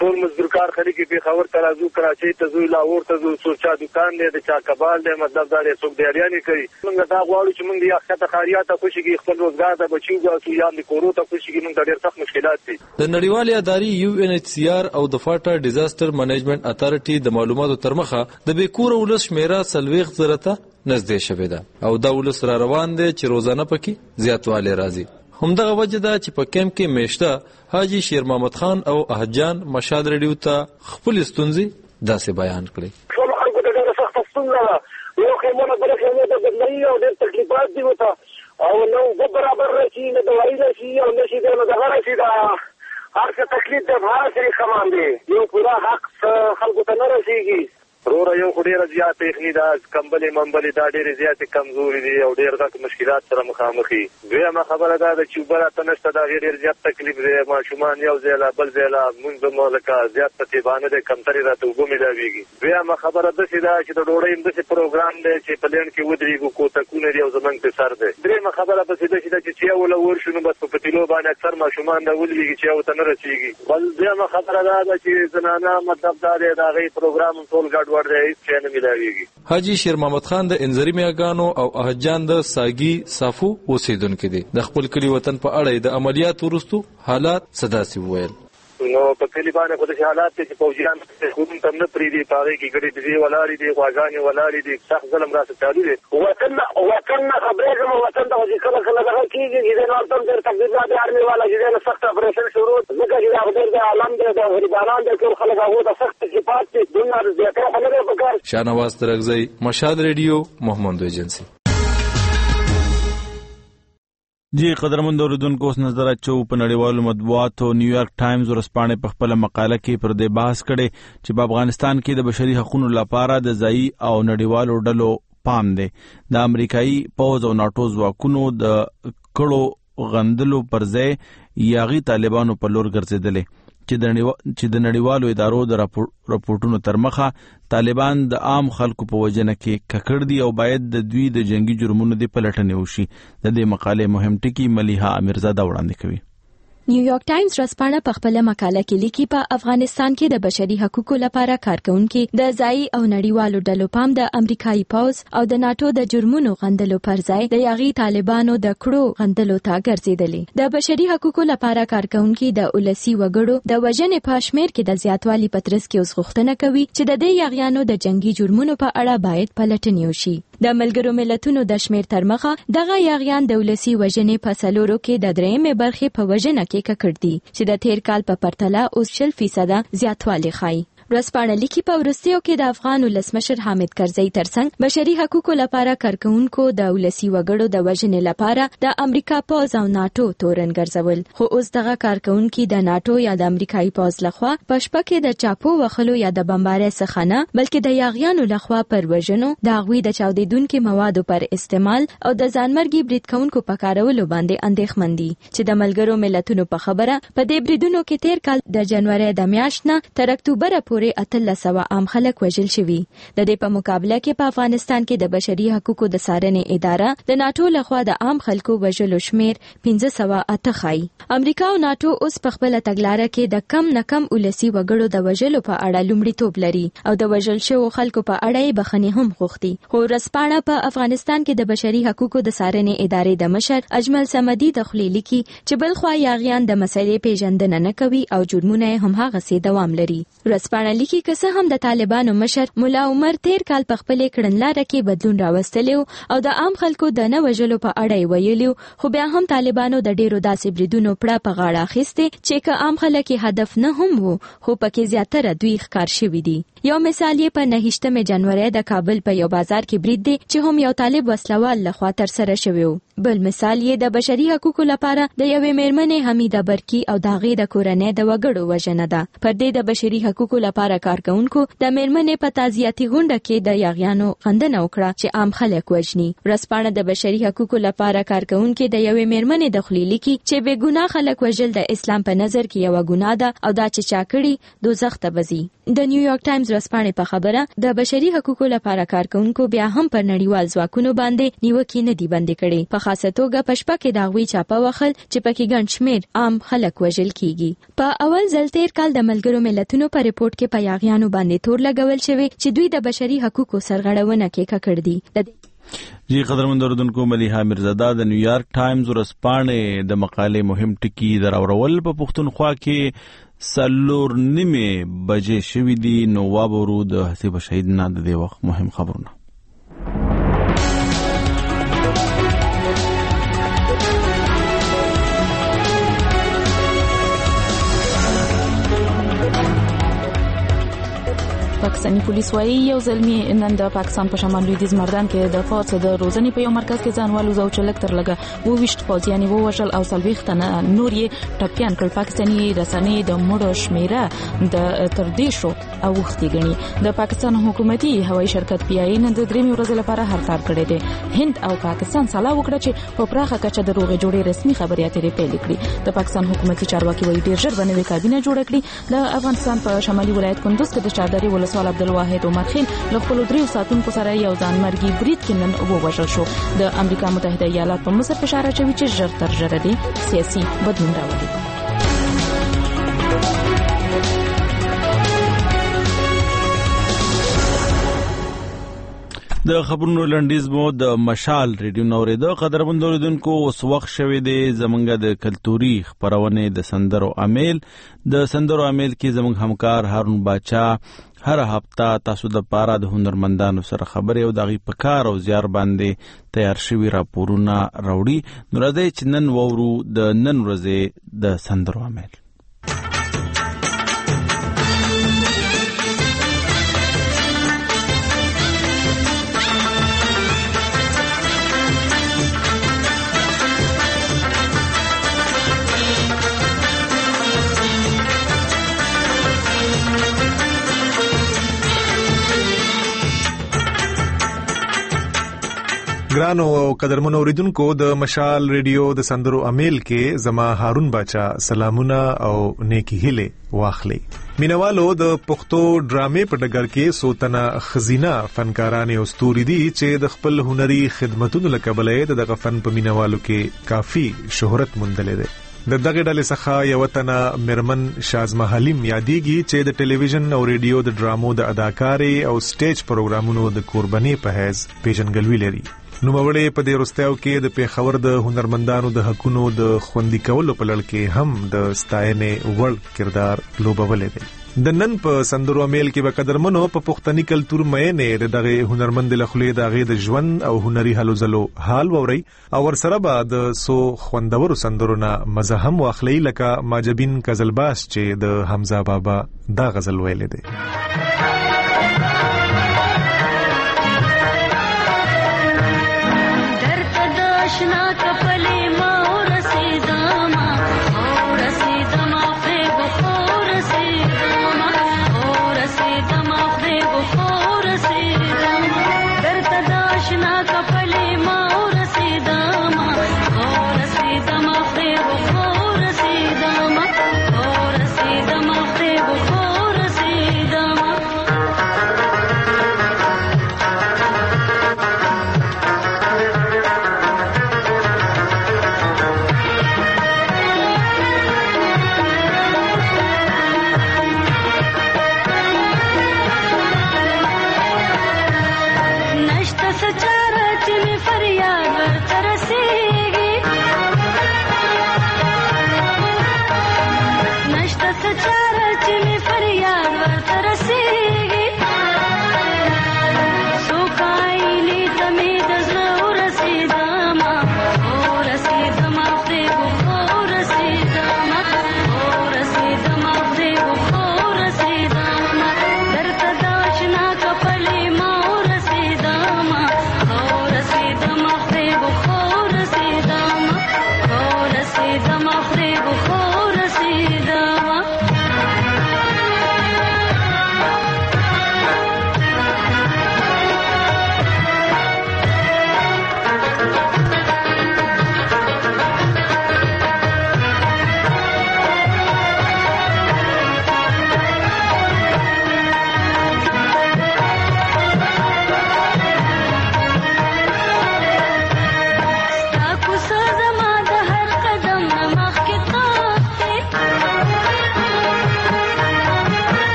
R: ټول مزدورکار خلک په خبر ترازو کراچۍ ته ځو لاهور ته ځو سوچا دکان دی د چا کبال دی مطلب دا دی څوک دیاریانې کوي موږ دا غواړو چې موږ د ښکته خاریات ته خوشي کې خپل روزګار د بچو ګاسو یا د کورو ته خوشي کې موږ ډېر سخت مشکلات دي
Q: د نړیوالې ادارې UNHCR او د فاټا ډیزاستر منیجمنت اتارټي د معلوماتو ترمخه د بیکور ولس شمیره 40 زره نږدې شوې ده او دا ولس را روان دی چې روزانه پکې زیاتوالی راځي. همدغه وجه ده چې په کیمپ کې میشته حاجی شیر محمد خان او احجان مشال ریډیو ته خپل ستونزې داسې بیان کړې.
L: ټول خلکو ته ډېره سخته ستونزه ده، یو خیمونه بله خیمې ته بدلوي او ډېر تکلیفات دي ورته او نه اوبه برابر راشي نه دوایي راشي او نه شي دی نو دغه راشي دا هر څه تکلیف دی په هر سري ښه باندې یو پوره حق خلکو ته نه رسېږي. وروره یو خو ډېره زیاته یخني ده، کمبلې ممبلې دا ډېرې زیاتې کمزوري دي او ډېر غټ مشکلات سره مخامخ دي. دویمه خبره دا ده چې اوبه راته نشته، د هغې ډېر زیات تکلیف دی. ماشومان یو ځای له بل ځای له مونږ هم لکه زیات ترتیبانه دی، کمترې راته اوبه ملاوېږي. دویمه خبره داسې ده چې د ډوډۍ هم داسې پروګرام دی چې په لینډ کې ودرېږو، کوتکونه دي او زموږ پې سر دی. درېیمه خبره پسې داسې ده چې چیاو له ورشو نو بس په پتیلو باندې اکثر ماشومان دا ولوېږي، چیاو ته نه رسېږي. بل دویمه خبره دا ده چې زنانه مطلب دا دی د هغې پروګرام هم ټول ګډوډ دی، هېڅ شی نه
Q: حاجی شیر محمد خان د انزری میاګانو او احجان د ساګي صافو اوسیدونکو دي. د خپل کلی وطن په اړه د عملیات وروستو حالات صداسي وویل.
R: نو په کلی باندې خو داسې حالات دي چې پوځیان خودون ته نه پرېږدي، په هغې کې ګډې ډزې ولاړې دي، غواګانې ولاړې دي، سخت ظلم راسره چالو دی.
L: وطن نه خبرېږم، وطن ته چې کله کله دغه کېږي چې دی نو هلته هم ډېر تکلیفات دی ارمي والا چې دی نو سخت اپرېشن شروع ځکه چې دا ډېر د عالم دی د غریبانان دی ټول خلک هغو ته سخت تکلیفات دي. دومره زیاتره خو نه دی په کار.
Q: شاهنواز ترکزی، مشال ریډیو، محمد ایجنسی.
B: جی قدرمن اوریدونکو اوس نظر اچو په نړیوالو مطبوعاتو. نیویارک ټایمز ورځپاڼې په خپله مقاله کې پر دې بحث کړی چې په افغانستان کې د بشري حقوقو لپاره د ځایي او نړیوالو ډلو پام دی. د امریکایي پوځ او ناټو ځواکونو د کړو غندلو پر ځای یاغي طالبانو په لور ګرځېدلې چې د نړیوالو ادارو د راپورټونو تر مخه طالبان د عام خلکو په وجنه کې ککړ دي او باید د دوی د جنگي جرمونو د پلټنې وشي. د دې مقالې مهم ټکي ملیحه امیرزاده وړاندې کوي.
S: نیویارک ټایمز ورځپاڼه په خپل مقاله کې لیکي په افغانستان کې د بشري حقوقو لپاره کارکونکي د ځایي او نړیوالو ډلو پام د امریکایي پوځ او د ناټو د جرمونو غندلو پر ځای د یاغي طالبانو د کړو غندلو ته ګرځېدلې. د بشري حقوقو لپاره کارکونکي د ولسی وګړو د وژنې په شمیر کې د زیاتوالي په ترڅ کې اوس غوښتنه کوي چې د دې یاغیانو د جنگي جرمونو په اړه باید پلټنې وشي. د ملګرو ملتونو د شمیر تر مخه دغه یاغیان د ولسی وژنې په سلورو کې د درېیمې برخې په وژنه کې ککړ دي چې د تیر کال په پرتله اوس 40% زیاتوالی ښیي. ورځپاڼه لیکي په وروستیو کې د افغان ولسمشر حامد کرزي ترڅنګ بشري حقوقو لپاره کارکونکو د ولسی وګړو د وژنې لپاره د امریکا پوځ او ناټو تورن ګرځول، خو اوس دغه کارکونکي د ناټو یا د امریکایي پوځ لخوا په شپه کې د چاپو وخلو یا د بمبارۍ څخه نه بلکې د یاغیانو لخوا پر وژنو، د هغوی د چاودیدونکو موادو پر استعمال او د ځانمرګي برید کوونکو په کارولو باندې اندېښمن دي چې د ملګرو ملتونو په خبره په دې بریدونو کې تیر کال د جنوري د میاشت نه تر اکتوبر پورې 1300 عام خلک وژل شوي. د دې په مقابله کې په افغانستان کې د بشري حقوقو د څارنې اداره د ناټو لخوا د عام خلکو وژلو شمیر 1508 ښیي. امریکا او ناټو اوس په خپل تګلارې کې د کم نه کم ولسی وګړو د وژلو په اړه لومړیتوب لري او د وژل شوو خلکو په اړه یې بخښنې هم غوښتي. خو ورځپاڼه په افغانستان کې د بشري حقوقو د څارنې ادارې د مشر اجمل صمدي د خولې لیکي چې بلخوا یاغیان د مسلې پیژندنه نه کوي او جرمونه هم هغسې دوام لري. ورځپاڼه لیکي که څه هم د طالبانو مشر مولا عمر تیر کال په خپلې کړنلاره کې بدلون راوستلی او د عام خلکو د نه وژلو په اړه یې ویلي، خو بیا هم طالبانو د ډیرو داسې بریدونو پړه په غاړه اخیستې چې که عام خلک هدف نه هم وو خو پکې زیاتره دوی ښکار شوي دي. یو مثال یې په 9 جنوري د کابل په یو بازار کې برید دی چې هم یو طالب وسلوال لخوا ترسره شوی و. بل مثال یې د بشري حقوقو لپاره د یوې میرمنې حمیده برکی او د هغې د کورنۍ د وګړو وژنه ده. پر دې د بشري حقوقو لپاره کارکونکو د میرمنې په تعزیتي غونډه کې د یاغیانو غندنه وکړه چې عام خلک وژني. ورځپاڼه د بشري حقوقو لپاره کارکونکو د یوې میرمنې د خولې لیکي چې بې ګناه خلک وژل د اسلام په نظر کې یو ګناه ده او دا چې چا کړي دوزخ ته وځي. د نیویارک ټایمز ورځپاڼې په خبره د بشري حقوقو لپاره کارکونکو بیا هم پر نړیوال ځواکونو باندې نیوکې نه دي بندي کړې. په خاصه توګه په شپه کې د هغوی چاپه وخل چې پکې ګڼ شمېر عام خلک وژل کیږي. په اول ځل تیر کال د ملګرو ملتونو په ریپورت کې په یاغیانو باندې تور لګول شوی چې دوی د بشري حقوقو سرغړونه کې ککړ دي.
B: جی قدرمن اوریدونکو، ملیحه میرزاده د نیویارک ټایمز ورځپاڼې د مقالې مهم ټکي دراورول په پښتونخوا کې 4:30 بجې شوې دي. نو واورو د حسیب شهید نه د دې وخت مهم خبرونه.
C: پاکستانی پولیس وايي یو زلمی نن د پاکستان په شمال لویدیځ مردان کې د فوج د روزنې په یو مرکز کې ځان والوزو چې لکتر لګه 22 فوجیان ووژل او 40 تنه نور یې ټپيان کړل. پاکستانی رسنۍ د مړو شمیره د تر دیشو اوختي غني. د پاکستان حکومتي هوایي شرکت پی آی نن د 3 ورځې لپاره هړتال کړی دی. هند او پاکستان سلا وکړه چې په پراخه کچه د روغې جوړې رسمي خبري اترې پیل کړي. د پاکستان حکومتي چارواکي وایي ډیر ژر باندې کابینه جوړه کړي. د افغانستان په شمالي ولایت کندوز کې د چادرې ولسوال عبدالواحد عمر خیل له خپل 3 ساتونکو سره یو ځانمرګي برید کې نن ووژل شو. د امریکا متحده ایالات په مصر فشار اچوي چې ژر تر ژره دي سیاسي بدلون راولي. د خبرونو لنډیز مو د مشال ریډیو نوریدو. قدرمن اوریدونکو، اوس وخت شوی دی زمونږ د کلتوري خبرونه د سندرو امیل. د سندرو امیل کې زمونږ همکار هارون باچا هر هفته تاسو د پاره د هنرمندانو سره خبرې او دغه په کار او زیار باندې تیار شوی راپورونه راوړي. نو راځي چې نن وورو د نن ورځې د سندرو امیل.
T: ګرانو او قدرمنو اوریدونکو، د مشال ریډیو د سندرو امیل کې زما هارون باچا سلامونه او نیکی هیله واخلي. مینوالو، د پښتو ډرامې په ډګر کې سوتنه خزینه فنکاران او ستوري دي چې د خپل هنري خدماتونو لکبل د دغه فن په مینوالو کې کافي شهرت موندلې ده. د دغه ډلې څخه یو تنه مرمن شازما حلیم یادېږي چې د ټلویزیون او ریډیو د ډرامو د اداکاري او سټیج پروګرامونو د قرباني په حیث پیژنګلوي لري. نو مړې په دې وروستیو کې د پیښور د هنرمندانو د حقونو د خوندي کولو په لړ کې هم د ستاینې وړ کردار لوبولې دی. د نن په سندرو امیل کې به قدرمنو په پښتني کلتور مې نه دغه هنرمند لخلې دغه د ژوند او هنري هلو زلو حال ووري او ورسره به د سو خوندورو سندرونه مزه هم واخلي، لکه ماجبین کزلباس چې د حمزه بابا دا غزل ویلې دی.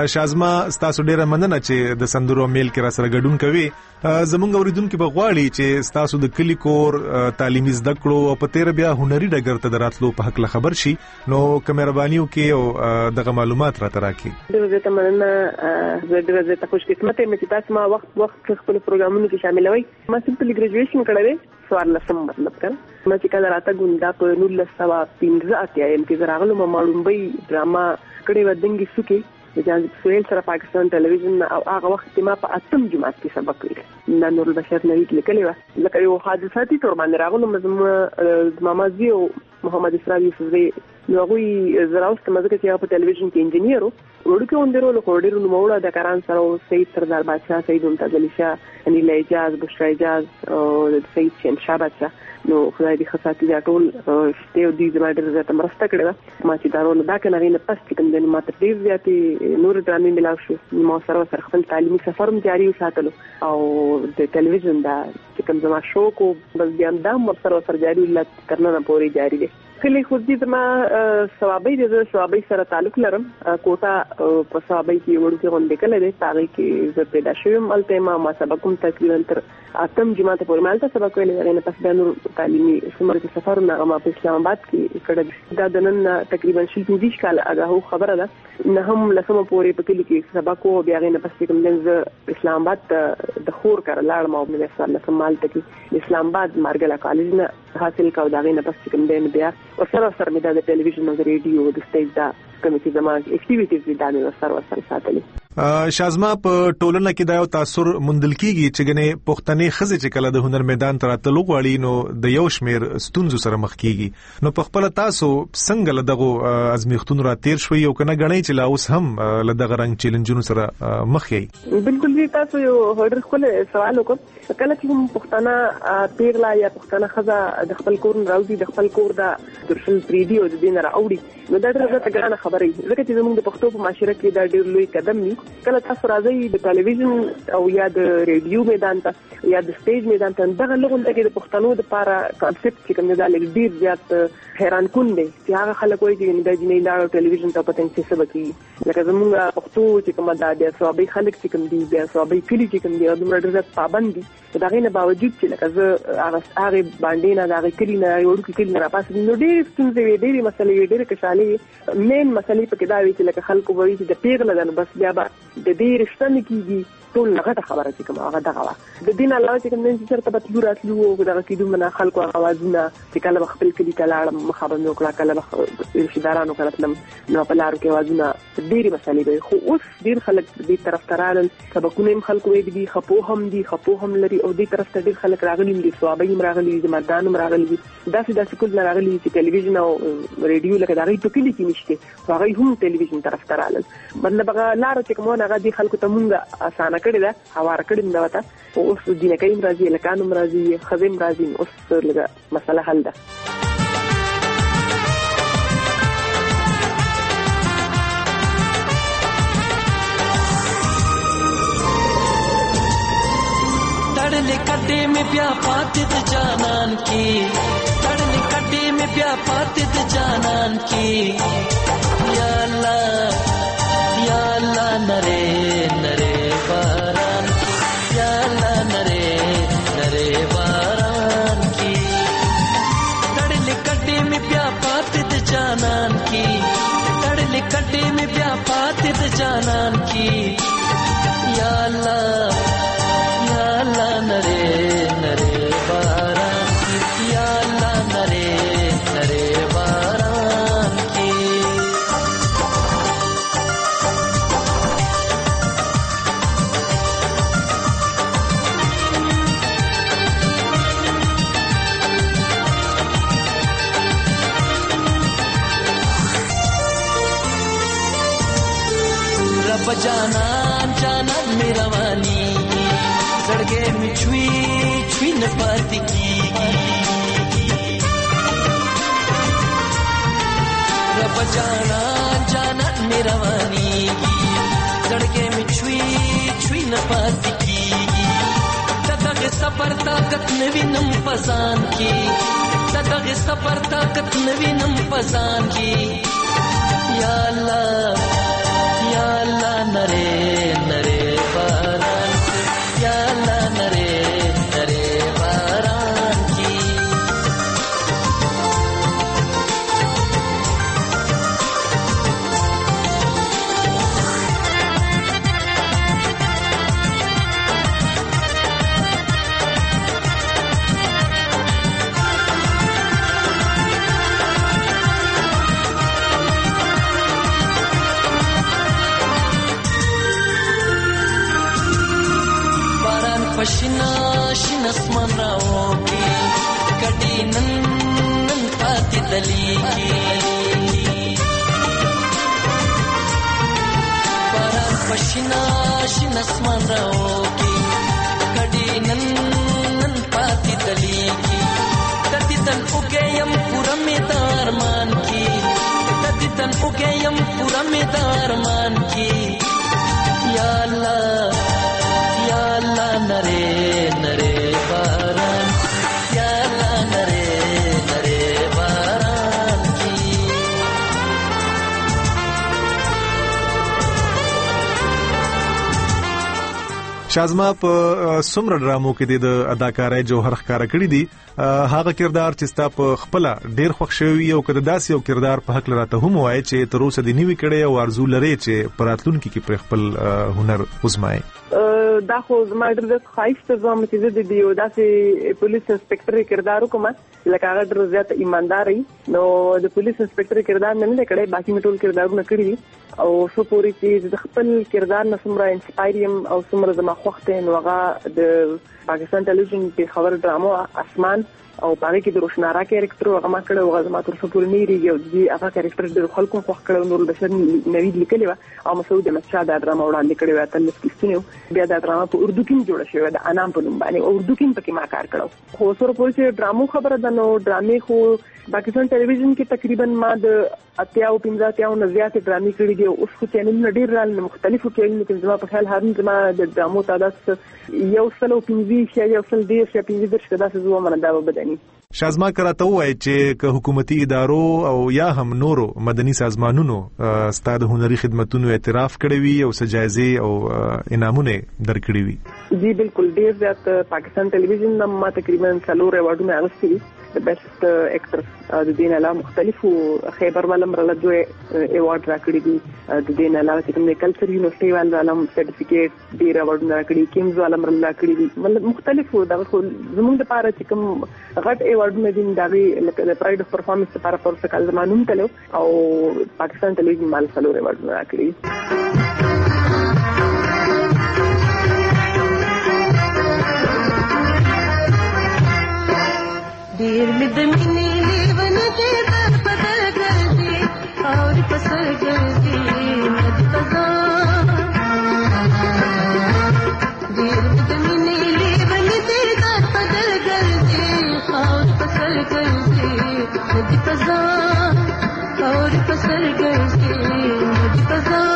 T: شازما ستاسو ډیره مننه چې د سندرو میل کې را سره ګډون کوي. زمونږ اوریدونکو په غواړي چې ستاسو د کلی کور تعلیمي زده کړو او په تیر بیا هنري ډګر ته دراتلو په حق خبر شي نو کمربانیو کې او دغه معلومات را تراکي.
U: ډیره مننه. زه ته خوش قسمت یم چې تاسو ما وخت خپل پروګرامونو کې شاملوي. ما سمپل ګریجویشن کړی سوار لسم مطلب کړ ما چې کله راته ګوندا په 1915 یم کې راغلم مالومبي ډراما کړي ودنګي سکه د جان سویل سره پاکستان ټلویزیون او هغه وخت ما په اتم جماعت کې سبق ویل نن نور بشر نوی لیکلی و لکه یو حادثاتي تور باندې راغلم زما ماما زیو محمد اسرائیل یوسفزی نو غوي زراوست مزه کې په ټلویزیون کې انجینیر ورکه وندرو له کوډیرو نو موړه د کاران سره سید سردار بادشاہ سید ممتاز علی شاه انیل اجاز بشرا اجاز او سید شاه بادشاہ نو خدای دې خصاتی دا ټول شته او دې زما ډېر زیات مرسته کړې ما چې دارو دا کنه غینه پس چې کوم د ما ته ډېر زیاتې نور ډرامې ملاو شو نو سره خپل تعلیمي سفر جاری وساتلو او د ټلویزیون دا چې کوم زما شوق او بس بیا هم سره جاری لته کرنا پوري جاری دي. کله خو دې زما ثوابي سره تعلق لرم کوټه په ثوابي کې ورته غونډه کړل دي هغه کې زه پیدا شوم الته ما سبقم تقریبا تر اتم جماعت پورې مالته سبق ویل غوښنه پس د نور تعلیمي سمره سفر نه ما په اسلام آباد کې کړه دا د نن تقریبا شل 20 کال هغه خبره ده نه هم لسمه پورې په کلی کې سبق او بیا غوښنه پس کوم د اسلام آباد د خور کړه لاړ ما په مثال لسم مالته کې اسلام آباد مارګلا کالج نه حاصل کاو دا غوښنه پس کوم دین بیا او سره مې د ټلویزیون او ریډیو د سټیج دا کوم چې زموږ اکټیویټیز دي دا مې سره ساتلې.
T: شازما په ټولنه کې دا یو تاثر مندل کیږي چې ګنې پښتنې خزه چې کله د هنر میدان ته راتلو غواړي نو د یو شمیر ستونزو سره مخ کیږي نو په خپل تاسو څنګه لدغه ازمیختون را تیر شوي او کنه غنۍ چې لا اوس هم لدغه رنګ چیلنجونو سره مخ یې.
U: بالکل دې تاسو یو هډر خپل سوال وکړ کله چې هم پښتنه پیغلا یا پښتنه خزه د خپل کور راوځي د خپل کور دا درشل پریدي او د دین راوړي نو دا ډېر ګرانه خبره ده ځکه چې زموږ د پښتو په معاشره کې دا ډېر لوی قدم دی. کله تاسو راځي د ټلویزیون او یا د ریډیو میدان ته یا د سټیج میدان ته دغه لغون ته د پښتنو د لپاره کانسپټ چې کوم دا ډېر زیات حیران کون دی چې هغه خلک وایي چې د جنې لاړو ټلویزیون ته پته نشي سبا کی لکه زموږ پښتو چې کوم د صوابي خلک چې کوم دي د صوابي کلی چې کوم دي دومره ډېر پابند دي دا غینه باوجود چې لکه زه هغه باندې نه دا کلی نه یو کلی نه راپاسې نو ډېر ستونزې ډېرې مسلې ډېرې کشالې مین مسلې په کې دا وی چې لکه خلکو وایي چې د پیغله ده بس بیا د دې رښتیا نه کیږي ټول هغه خبره چې کوم هغه دغه د دین الله چې کوم نن چې چرته بتلو راتلو او دغه کیدو منه خلکو اوازونه چې کله خپل کلی ته لاړم مخابن وکړه کله رشدارانو کړه نو په لارو کې اوازونه ډېری مسلې به خو اوس ډېر خلک دې طرف ترالل سبقونه هم خلکو وې دي خپو هم لري او دې طرف ته ډېر خلک راغلي دي صوابي راغلي دي مردان راغلي دي داسې کول نه راغلي چې ټلویزیون او ریډیو لکه دا غي ټکلي کې نشته هغه هم ټلویزیون طرف ترالل مطلب هغه لار چې کومه هغه دي خلکو ته مونږه اسانه کړی دا هوار کړی دا وته اوس دینه کیم راځي لکانم راځي خزم راځي اوس لږه مسله حل ده.
V: तड़ले कड्डे में प्या पाते द जानन की तड़ले कड्डे में प्या पाते द जानन की या अल्लाह नरे नरे बारान की या अल्लाह नरे नरे बारान की तड़ले कड्डे में प्या पाते द जानन की तड़ले कड्डे में प्या पाते द जानन की या अल्लाह नरे नरे बारान की या अल्लाह नरे नरे बारान की रब जाना मेरा वानी सड़के में छुई न पाती की रब जाना मेरा वानी सड़के में छुई न पाती की तदगे सफर ताकत नवीनम पसान की तदगे सफर ताकत नवीनम पसान की या अल्लाह या अल्लाह नरे नरे बारान की, या अल्लाह नरे नरे बारान की। पशिना शिन अस्मान राहों की कटी नन पाती दली की, पशिना शिन अस्मान राहों की कटी नन पाती दली की। तदी तन उगे यम पूरा में दारमान की, तदी तन उगे यम पूरा में दारमान की। या अल्लाह या अल्लाह नरे नरे बारान, या अल्लाह नरे नरे बारान की।
T: شازما په څومره ډرامو کې د اداکارۍ جوهر ښکارا کړی دي، هغه کردار چې ستا په خپل ډیر خوښ شوی او کده داسې یو کردار په حق لراته هم وای چې تر اوسه د نیوي کړي او ارزو لري چې پراتلونکو کې پر خپل هنر وزمای؟
U: دا خو زما ډېر خواهش ته زما چې د دیو داسې پولیس انسپکټر کردار کوم لکه هغه ډېر زیات ایمانداري نو د پولیس انسپکټر کردار نه کړي، باقي میټول کردارونه کړی او سو پوری چې د خپل کردار نه څومره انسپایریم او څومره زما خوښته نو هغه د پاکستان ټلویزیون په خبر ډرامو اسمان او پاره کې د روشنارا کریکټر هغه ما کړو، هغه ما تر څو پورې نه ریږي او دې هغه کریکټر د خلکو خوښ کړو. نور بشر نوید لیکلی و او مسعود احمد شاه دا ډرامه وړاندې کړې و، تل کیستونه بیا دا ډرامه په اردو کې جوړه شوې ده، انام په نوم باندې اردو کې پکې ما کار کړو. خو سره پوری چې ډرامو خبره ده نو ډرامې خو پاکستان ټلویزیون کې تقریبا ما د 80 نه زیات ډرامې کړې دي. اوس خو چینلونه ډېر رال مختلفو چینلونو کې زما په خیال هارون زما د ډرامو تعداد 115 یا 110 یا 15 کدا څه زما مندا وبدني.
T: شازما کراته وای چې که حکومتي ادارو او یا هم نورو مدني سازمانونو ستاد هنري خدماتونو اعتراف کړی وي او سجایزي او انعامونه درکړي وي؟
U: جی بالکل، ډیر زیات پاکستان ټلویزیون نن ما تقریبا 4 ایوارډونه اغستلي، د بیسټ اکټر د دین علاوه مختلفو خیبر ولم رلدوی ایوارډ راکړي دي، د دین علاوه چې کوم کلچر یونیورسيټي ولم سرټیفیکیټ ډیر ایوارډونه راکړي، کیمز ولم راکړي دي، مطلب مختلفو دغه زموږ لپاره چې کوم غټ ایوارډونه دي دغه لکه د پراید اف پرفارمنس لپاره پر کال زمانوم تلو او پاکستان ټلویزیون مال 4 ایوارډونه راکړي.
A: دیر میں دمینی لیون کے در بدل گردی اور پسر گردی مد پزان، دیر میں دمینی لیون کے در بدل گردی اور پسر گردی مد پزان، اور پسر گردی مد پزان.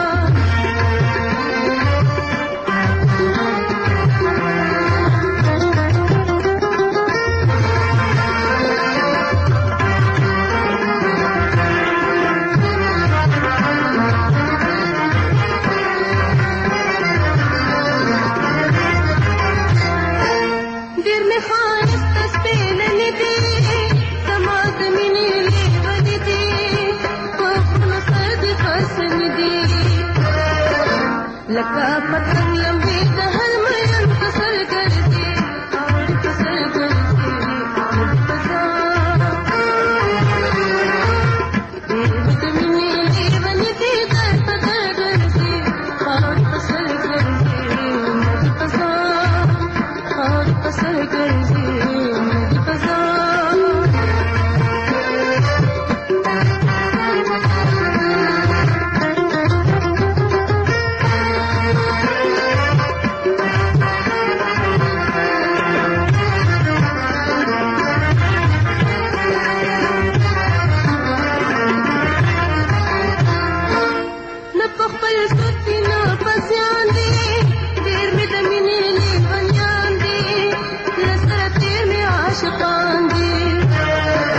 A: लका पतंग लंबी दहल मयन फसल करती और फसल करती और पसान, दिलमनी जीवन दी दर पतर करती और फसल करती मद पसान, और फसल करती मद पसान.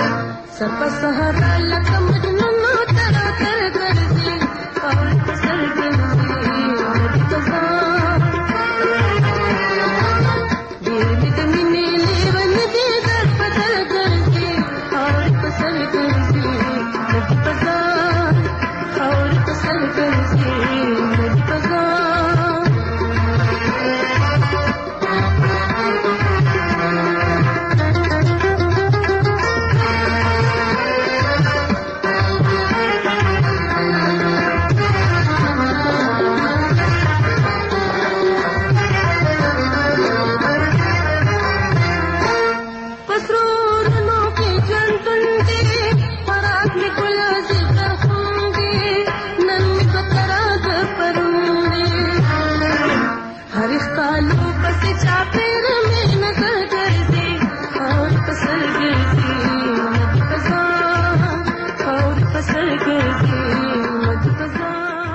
A: सपा सहारा लका मजनू तरा कर दी और फसल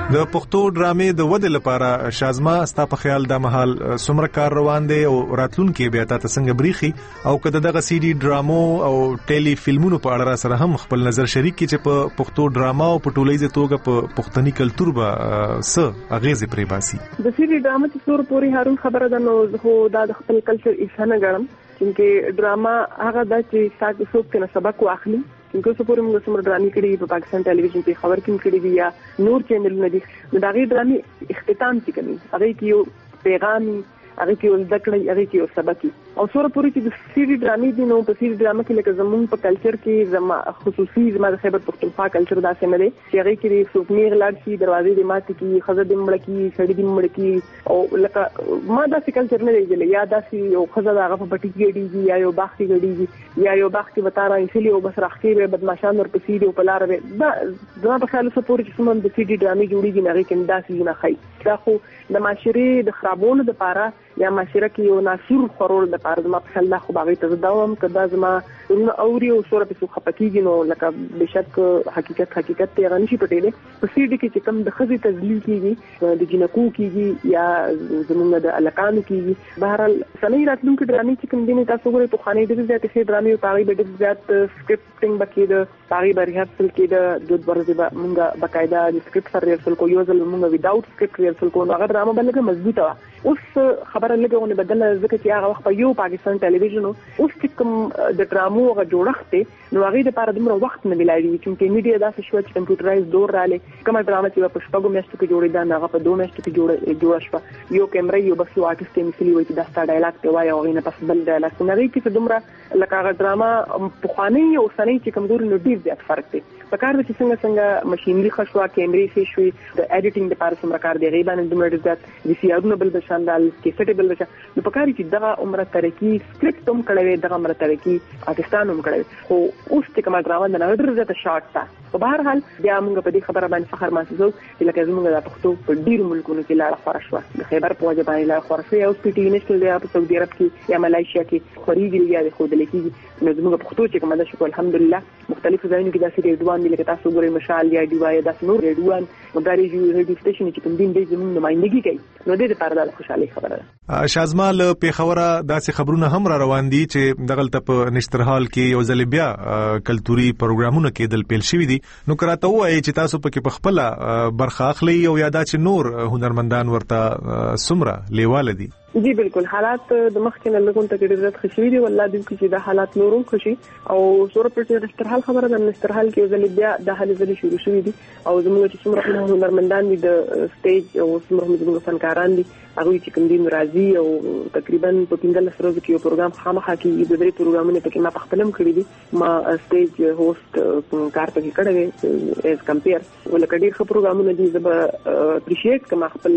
T: د پښتو ډرامې د ودې لپاره شازما ستا په خیال د مهال څومره کار روان دی او راتلونکي بیا تاسو څنګه بریخي او کله دغه سی ډي ډرامو او ټيلي فلمونو په اړه سره هم خپل نظر شریک کی چې په پښتو ډراما او په ټولنیزه توګه په پښتني کلچر به څه اغیزه پرې باسي.
U: د سی ډي ډرامه چې څور پوری هارون خبره ده نو هو د خپل کلچر انسان غړم چې ډراما هغه د چې تاسو څوک ته سبق واخلي چې څو پورې موږ سمره ډرامې کړې په پاکستان ټلویزیون کې خبر کې کړې دي یا نور چینلونه دي نو دا غي ډرامې اختتام چې کوي هغه کې یو پیغام هغه کې ول دکړې هغه کې یو سبق او څوره پوری چې د سیری ډرامې دي نو په سیری ډرامه کې لکه زمون په کلچر کې زما خصوصي زما د خیبر پختونخوا کلچر داسې نه دی چې هغه کې سوپنیر لاړ شي دروازې د مات کې خزه د مړ کې سړی د مړ کې او لکه ما داسې کلچر نه دی یا داسې یو خزه دغه په پټی کې ډیږي یا یو باغ کې ډیږي یا یو باغ کې وتاره انسلی او بس راخې به بدمعشان ور پسې دی او په لار به دا زما په خیال سره پوری چې سمون د سیری ډرامې جوړیږي نه کې داسې نه خای دا خو د معاشري د خرابونو لپاره یا معاشره کې یو ناسور خورول د پاره زما په خیال خو باغی ته داوم کدا زما نو اوري او سره په خپکیږي نو لکه بشک حقیقت ته غنشي پټېله په سیډي کې چې کم د خزي تذلیل کیږي د جنکو کیږي یا زمونږ د الکانو کیږي بهرال سنې راتلونکو ډرامې چې کوم دي تاسو ګورئ په خاني د زیات څه ډرامې او پاغي به د زیات سکرپټینګ بکې د پاغي به ریهرسل کې د ورځې به مونږه بقاعده د سکرپټ سره ریهرسل کو یو ځل مونږه ویداوت سکرپټ ریهرسل کو نو هغه ډرامه باندې مضبوطه وا اوس خبره لګونه بدل ځکه چې هغه وخت په یو پاکستان ټلویزیون اوس چې کوم د ډرامو غو جوړښت نو هغه لپاره دومره وخت نه ملایوي چې میډیا داسې شو چې کمپیوټرایز دور رااله کومه ډرامه چې په شپږو میاشتو کې جوړې ده هغه په 2 میاشتو کې جوړ شو یو کیمرې یو بس یو آرټیست مثلی وایي چې دا ستا ډایلاګ ته وایي او غینه پس بل ډایلاګ نه لري چې دومره لکه هغه ډراما په خواني او سنې چې کمزوري نو ډیر زیات فرق دی په کار چې څنګه ماشينري خشوا کیمرې سي شوي د اډیټینګ لپاره سمره کار دی غیبان دومره زیات د سیارونو بل بشاندال کې سټیبل بشه نو په کار چې دغه عمره ترقی سکرپټ هم کړی دغه عمره ترقی پاکستان هم کړی خو اوس چې کومه ډراما د نړۍ زیاته شارټ تا په بهر حال بیا موږ په دې خبره باندې فخر محسوسو چې لکه زموږ د پښتو په ډیرو ملکونو کې لاړه خورا شو د خیبر په وجه باندې لاړه خورا شو او پی ټی نشنل دی په سعودي عرب کې یا ملایشیا کې خوريږي یا د خود لیکي نو زموږ پښتو چې کومه ده شکر الحمدلله مختلف ځایونو کې داسې ریډوان دي لکه تاسو ګورئ مشال یا ډیوای داسې نور ریډوان مداري ریډیو سټیشن چې کوم دین دی زموږ نمائندګي کوي نو دې لپاره د خوشحالي خبره ده.
T: شازما له پیښوره داسې خبرونه هم را روان دي چې دغلت په نشترحال کې یو ځل بیا کلتوري پروګرامونه کېدل پیل شوي دي نو کراته وایي چې تاسو پکې په خپل برخه اخلي او یادا چې نور هنرمندان ورته سمره لیواله دي.
U: جی بالکل حالات د مخکنه لګون ته ډېر زیات خوشي دي والله دې چې د حالات نورم خوشي او صورت په نشترحال خبره د نشترحال کې ځل بیا د حل ځل شروع شوې دي او زموږ چې څومره هنرمندان دي د سټیج او څومره زموږ فنکاران دي هغه چې کوم دین راځي او تقریبا په 15 ورځو کې یو پروګرام خامخا کې د درې پروګرامونو په کې ما خپلم کړی دي ما سټیج هوست کار پکې کړی ایز کمپیر ولکه ډېر ښه پروګرامونه دي زه به اپریشیټ کوم خپل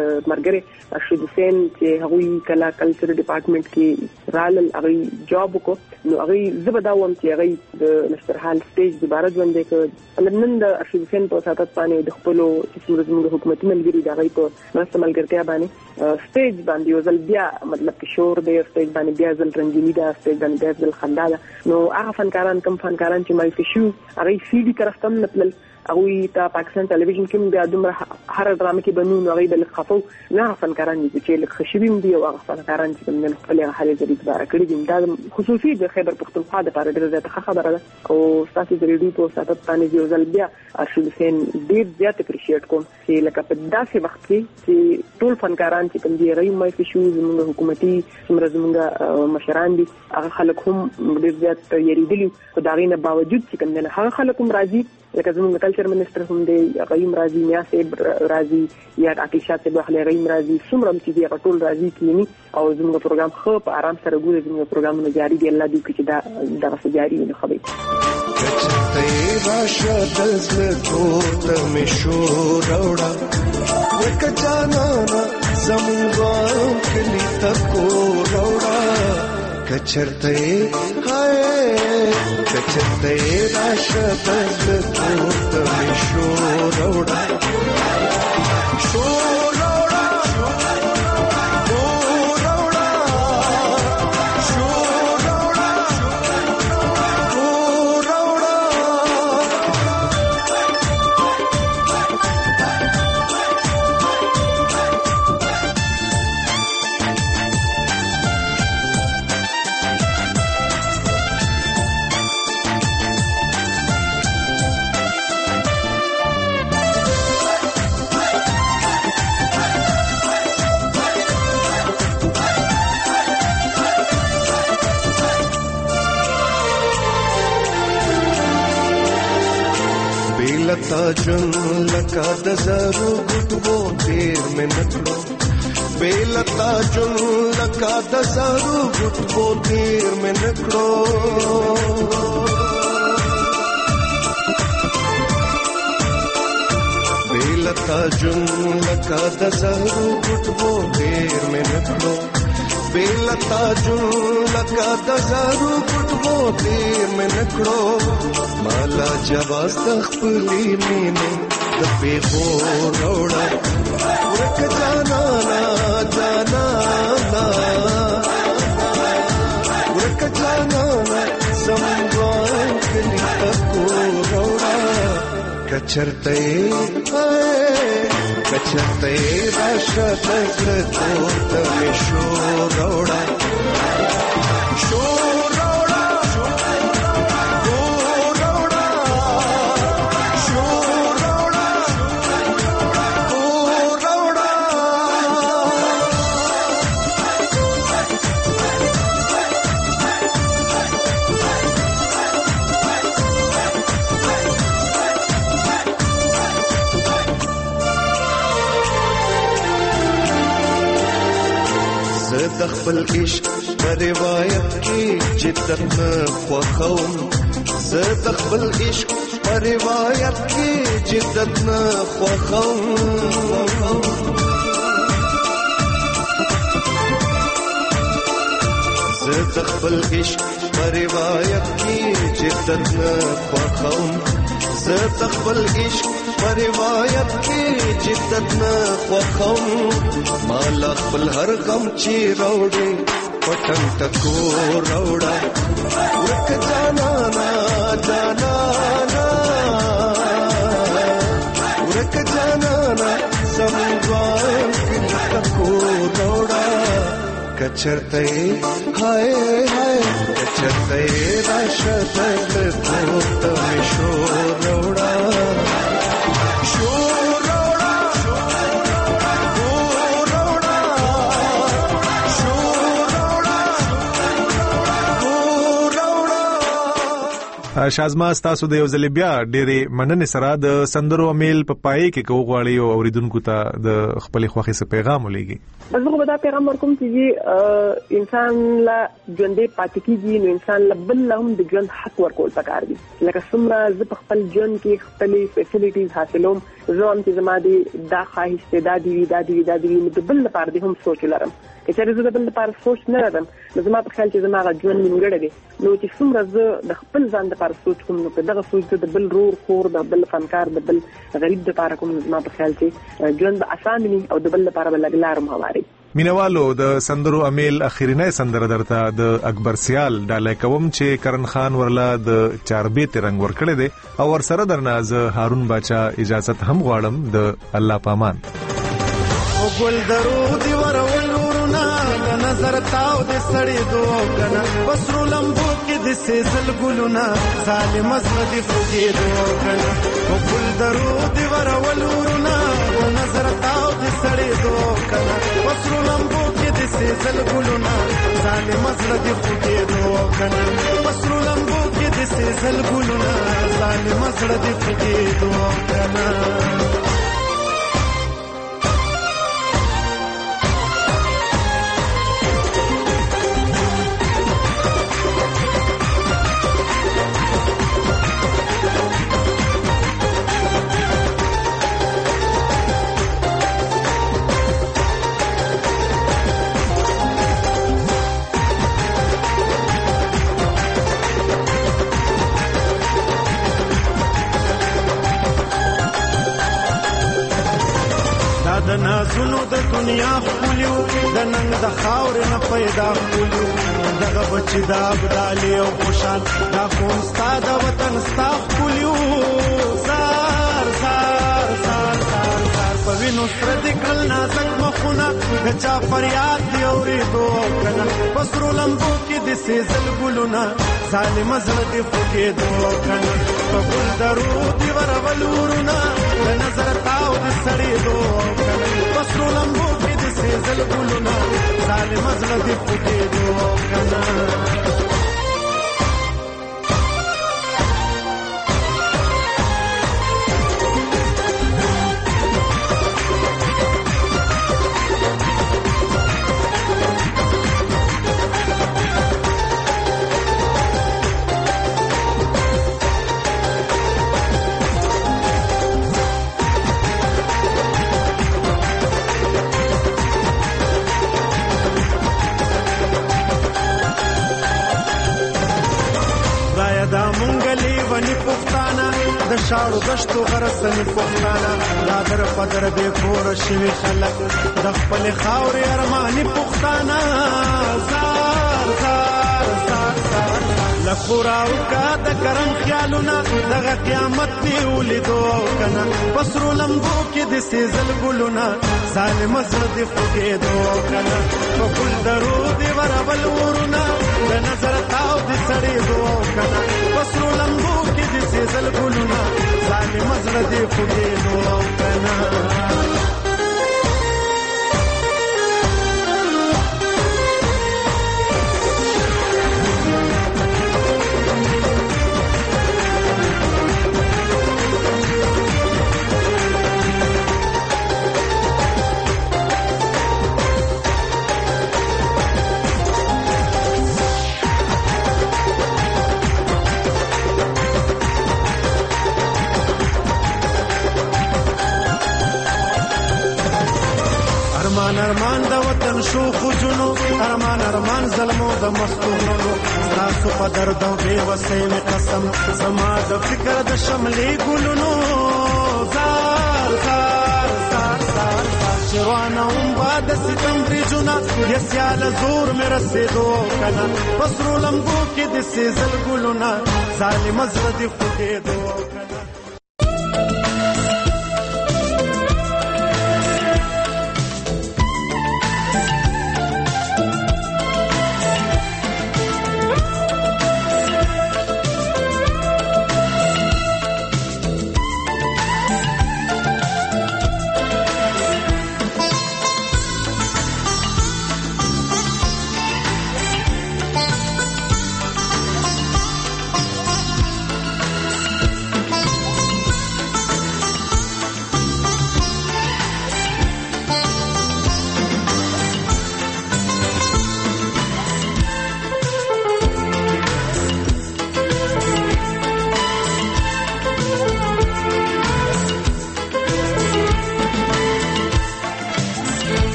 U: مرګره ارشد حسین چې هغه کلا کلچر ډپارټمنټ کې رال هغه جاب وکړ نو هغه زبرداوم چې هغه د نشترحال سټیج دوباره ژوند وکړ نن د ارشد حسین په ساتت باندې د خپل چې زموږ حکومتي ملګری دا غي په مرسته ملګرتیا باندې سټیج باندې یو ځل بیا مطلب کشور دی سټیج باندې بیا ځل رنگینی دا سټیج باندې بیا ځل خندا ده نو هغه فنکاران چې مای شو هغه سی ډي کرفتم نپل هغه ته پاکستان ټلویزیون کې بیا دومره هر ډرامه کې بنو نو هغه بل خفو نه فنکاران دي چې لکه خشبیم دي او هغه فنکاران چې من خپل حالې ذری دواره کړی دي دا خصوصي د خیبر پختونخوا د لپاره ډېر زیاته خبره ده او تاسو د ریډیو په ساتت باندې یو ځل بیا ارشد حسین ډېر زیات اپریشیټ کوم چې لکه په داسې وخت کې چې ټول فنکاران چې کوم دي غوي مې شو زموږ حکومتي زموږ مشران دي هغه خلک هم ډېر زیات یریدلی خو دا غینه باوجود چې کوم نه هغه خلک هم راځي لکه زموږ کلچر منسٹر هم دی غیم راضی نیاسب راضی یا عقیشات به خلک غیم راضی څومره چې دی ټول راضی کینی او زموږ پروګرام خو په آرام سره ګوري زموږ پروګرامونه جاری دی الله دې چې دا دغه جاری نه خبري
D: کچته راشه دزل کوته مشو روړه وک جانا زموږ کلی تکو روړه کچرته هاي کچرته راشه دزل کوته مشو روړه شو बेलता जुन लका दजारू गुटवो देर में नकड़ो बेलता जुन लका दजारू गुटवो देर में नकड़ो बेलता जुन लका दजारू गुटवो देर में नकड़ो बेलता जुन लका दजारू गुटवो देर में नकड़ो माला जवाज तखपली मीने दबे हो रोड़ा उरक जाना ना जाना ना उरक जाना ना समवान कली तको रोड़ा कचरते राशा तक तो तमे शो रोड़ा शो दखल इश्क परिवायत की जिद्दत न ख्वाखौम दखल इश्क परिवायत की जिद्दत न ख्वाखौम दखल इश्क परिवायत की जिद्दत न ख्वाखौम दखल इश्क परिवायत की जिद्दत न ख्वाखौम माला खपल हर गम ची रोड़े पटन तको रोड़ा उरक जाना ना जाना ना उरक जाना ना समवान तको रोड़ा कचरते हाय हाय कचरते राशा तक तो तमे शो रोड़ा
T: شازما ستاسو د یو ځل بیا ډېرې مننې سره د سندرو امیل په پای کې کوغواړي او اوریدونکو ته د خپل خوښي څخه پیغام ولېږي.
U: زه به دا پیغام ورکوم چې انسان لا ژوندې پاتې کېږي نو انسان لا بل هم د ژوند حق ورکول پکار دي. لکه څومره زه په خپل ژوند کې خپلې فیسیلیټیز حاصلوم زه هم چې زما دا خواهش دی دا دی نو د بل لپاره دې هم سوچ لرم. که چېرې زه د بل لپاره سوچ نه لرم نو زما په خیال چې زما هغه ژوند نیمګړی دی. نو چې څومره زه د خپل ځان لپاره سوچ کوم نو په دغه سوچ د بل رور خور د بل فنکار د بل غریب لپاره کوم زما په خیال چې ژوند به اسان وي او د بل لپاره به لږ لار هم هواري.
T: مینوالو د سندرو امیل اخیرنۍ سندره درته د اکبر سیال ډالۍ کوم چې کرن خان ورلا د چاربې رنگ ورکړی دی او ورسره درنه زه هارون باچا اجازه هم غواړم د الله پامان.
E: ګل درو دی ورول ورنا نظر تاو د سړی دوه کنا پسرو لمبو کې د سیزل ګلونا ظالم زړه دی فوجي دوه کنا ګل درو دی ورول ورنا نظر تاو د سړی دوه کنا پسرو لمبو کې د سیزل ګلونا ظالم زړه دی فوجي دوه کنا پسرو لمبو کې د سیزل ګلونا ظالم زړه دی فوجي دوه کنا. د نازونو د دنیا خپلو د ننګ د خاور نه پیدا خپلو دغه بچی دا بدالي او خوشحال دا قوم ستا د وطن ستا خپلو زار زار زار زار زار په وینو سره د کل نازک مخونه د چا فریاد دی اورېدو کنه پسرو لمبو کې د سیزل ګلونه ظالم زړه دې فوټېدو کنه په ګل درو دی ورول ورونه د نظر تاو د سړېدو کنه پسرو لمبو کې د سیزل ګلونه ظالم زړه دې فوټېدو کنه. خدای دا مونږلی ونی پښتانه د شاړو دشتو غرسنی پښتانه دا در پدر به کور شوی خلک د خپل خاورې ارمانی پښتانه زار زار زار زار لخوراو کا د کرم خیالونه دغه قیامت دی ولیدو کنه پسرو لمبو کې د سیزل ګلونه ظالم زړه دی خوګېدو کنه په ګل درو دی ورول ورونه د نظر تاو دی سړې دو کنه پسرو لمبو کې د سیزل ګلونه ظالم زړه دی خوګېدو کنه ارمان د وطن شو خوجونو ارمان ظلمو د مستورونو تاسو په درد او بے وسه می قسم زما د فکر د شملې ګلونو زار زار زار زار شروانه هم باد ستم برجونا یسیال زور می رسیدو کنه پسرو لمبو کې د سیزل ګلونه ظالم زړه دی خوګېدو کنه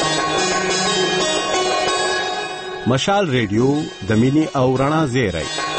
J: مشال ریډیو د مینې او رڼا زیری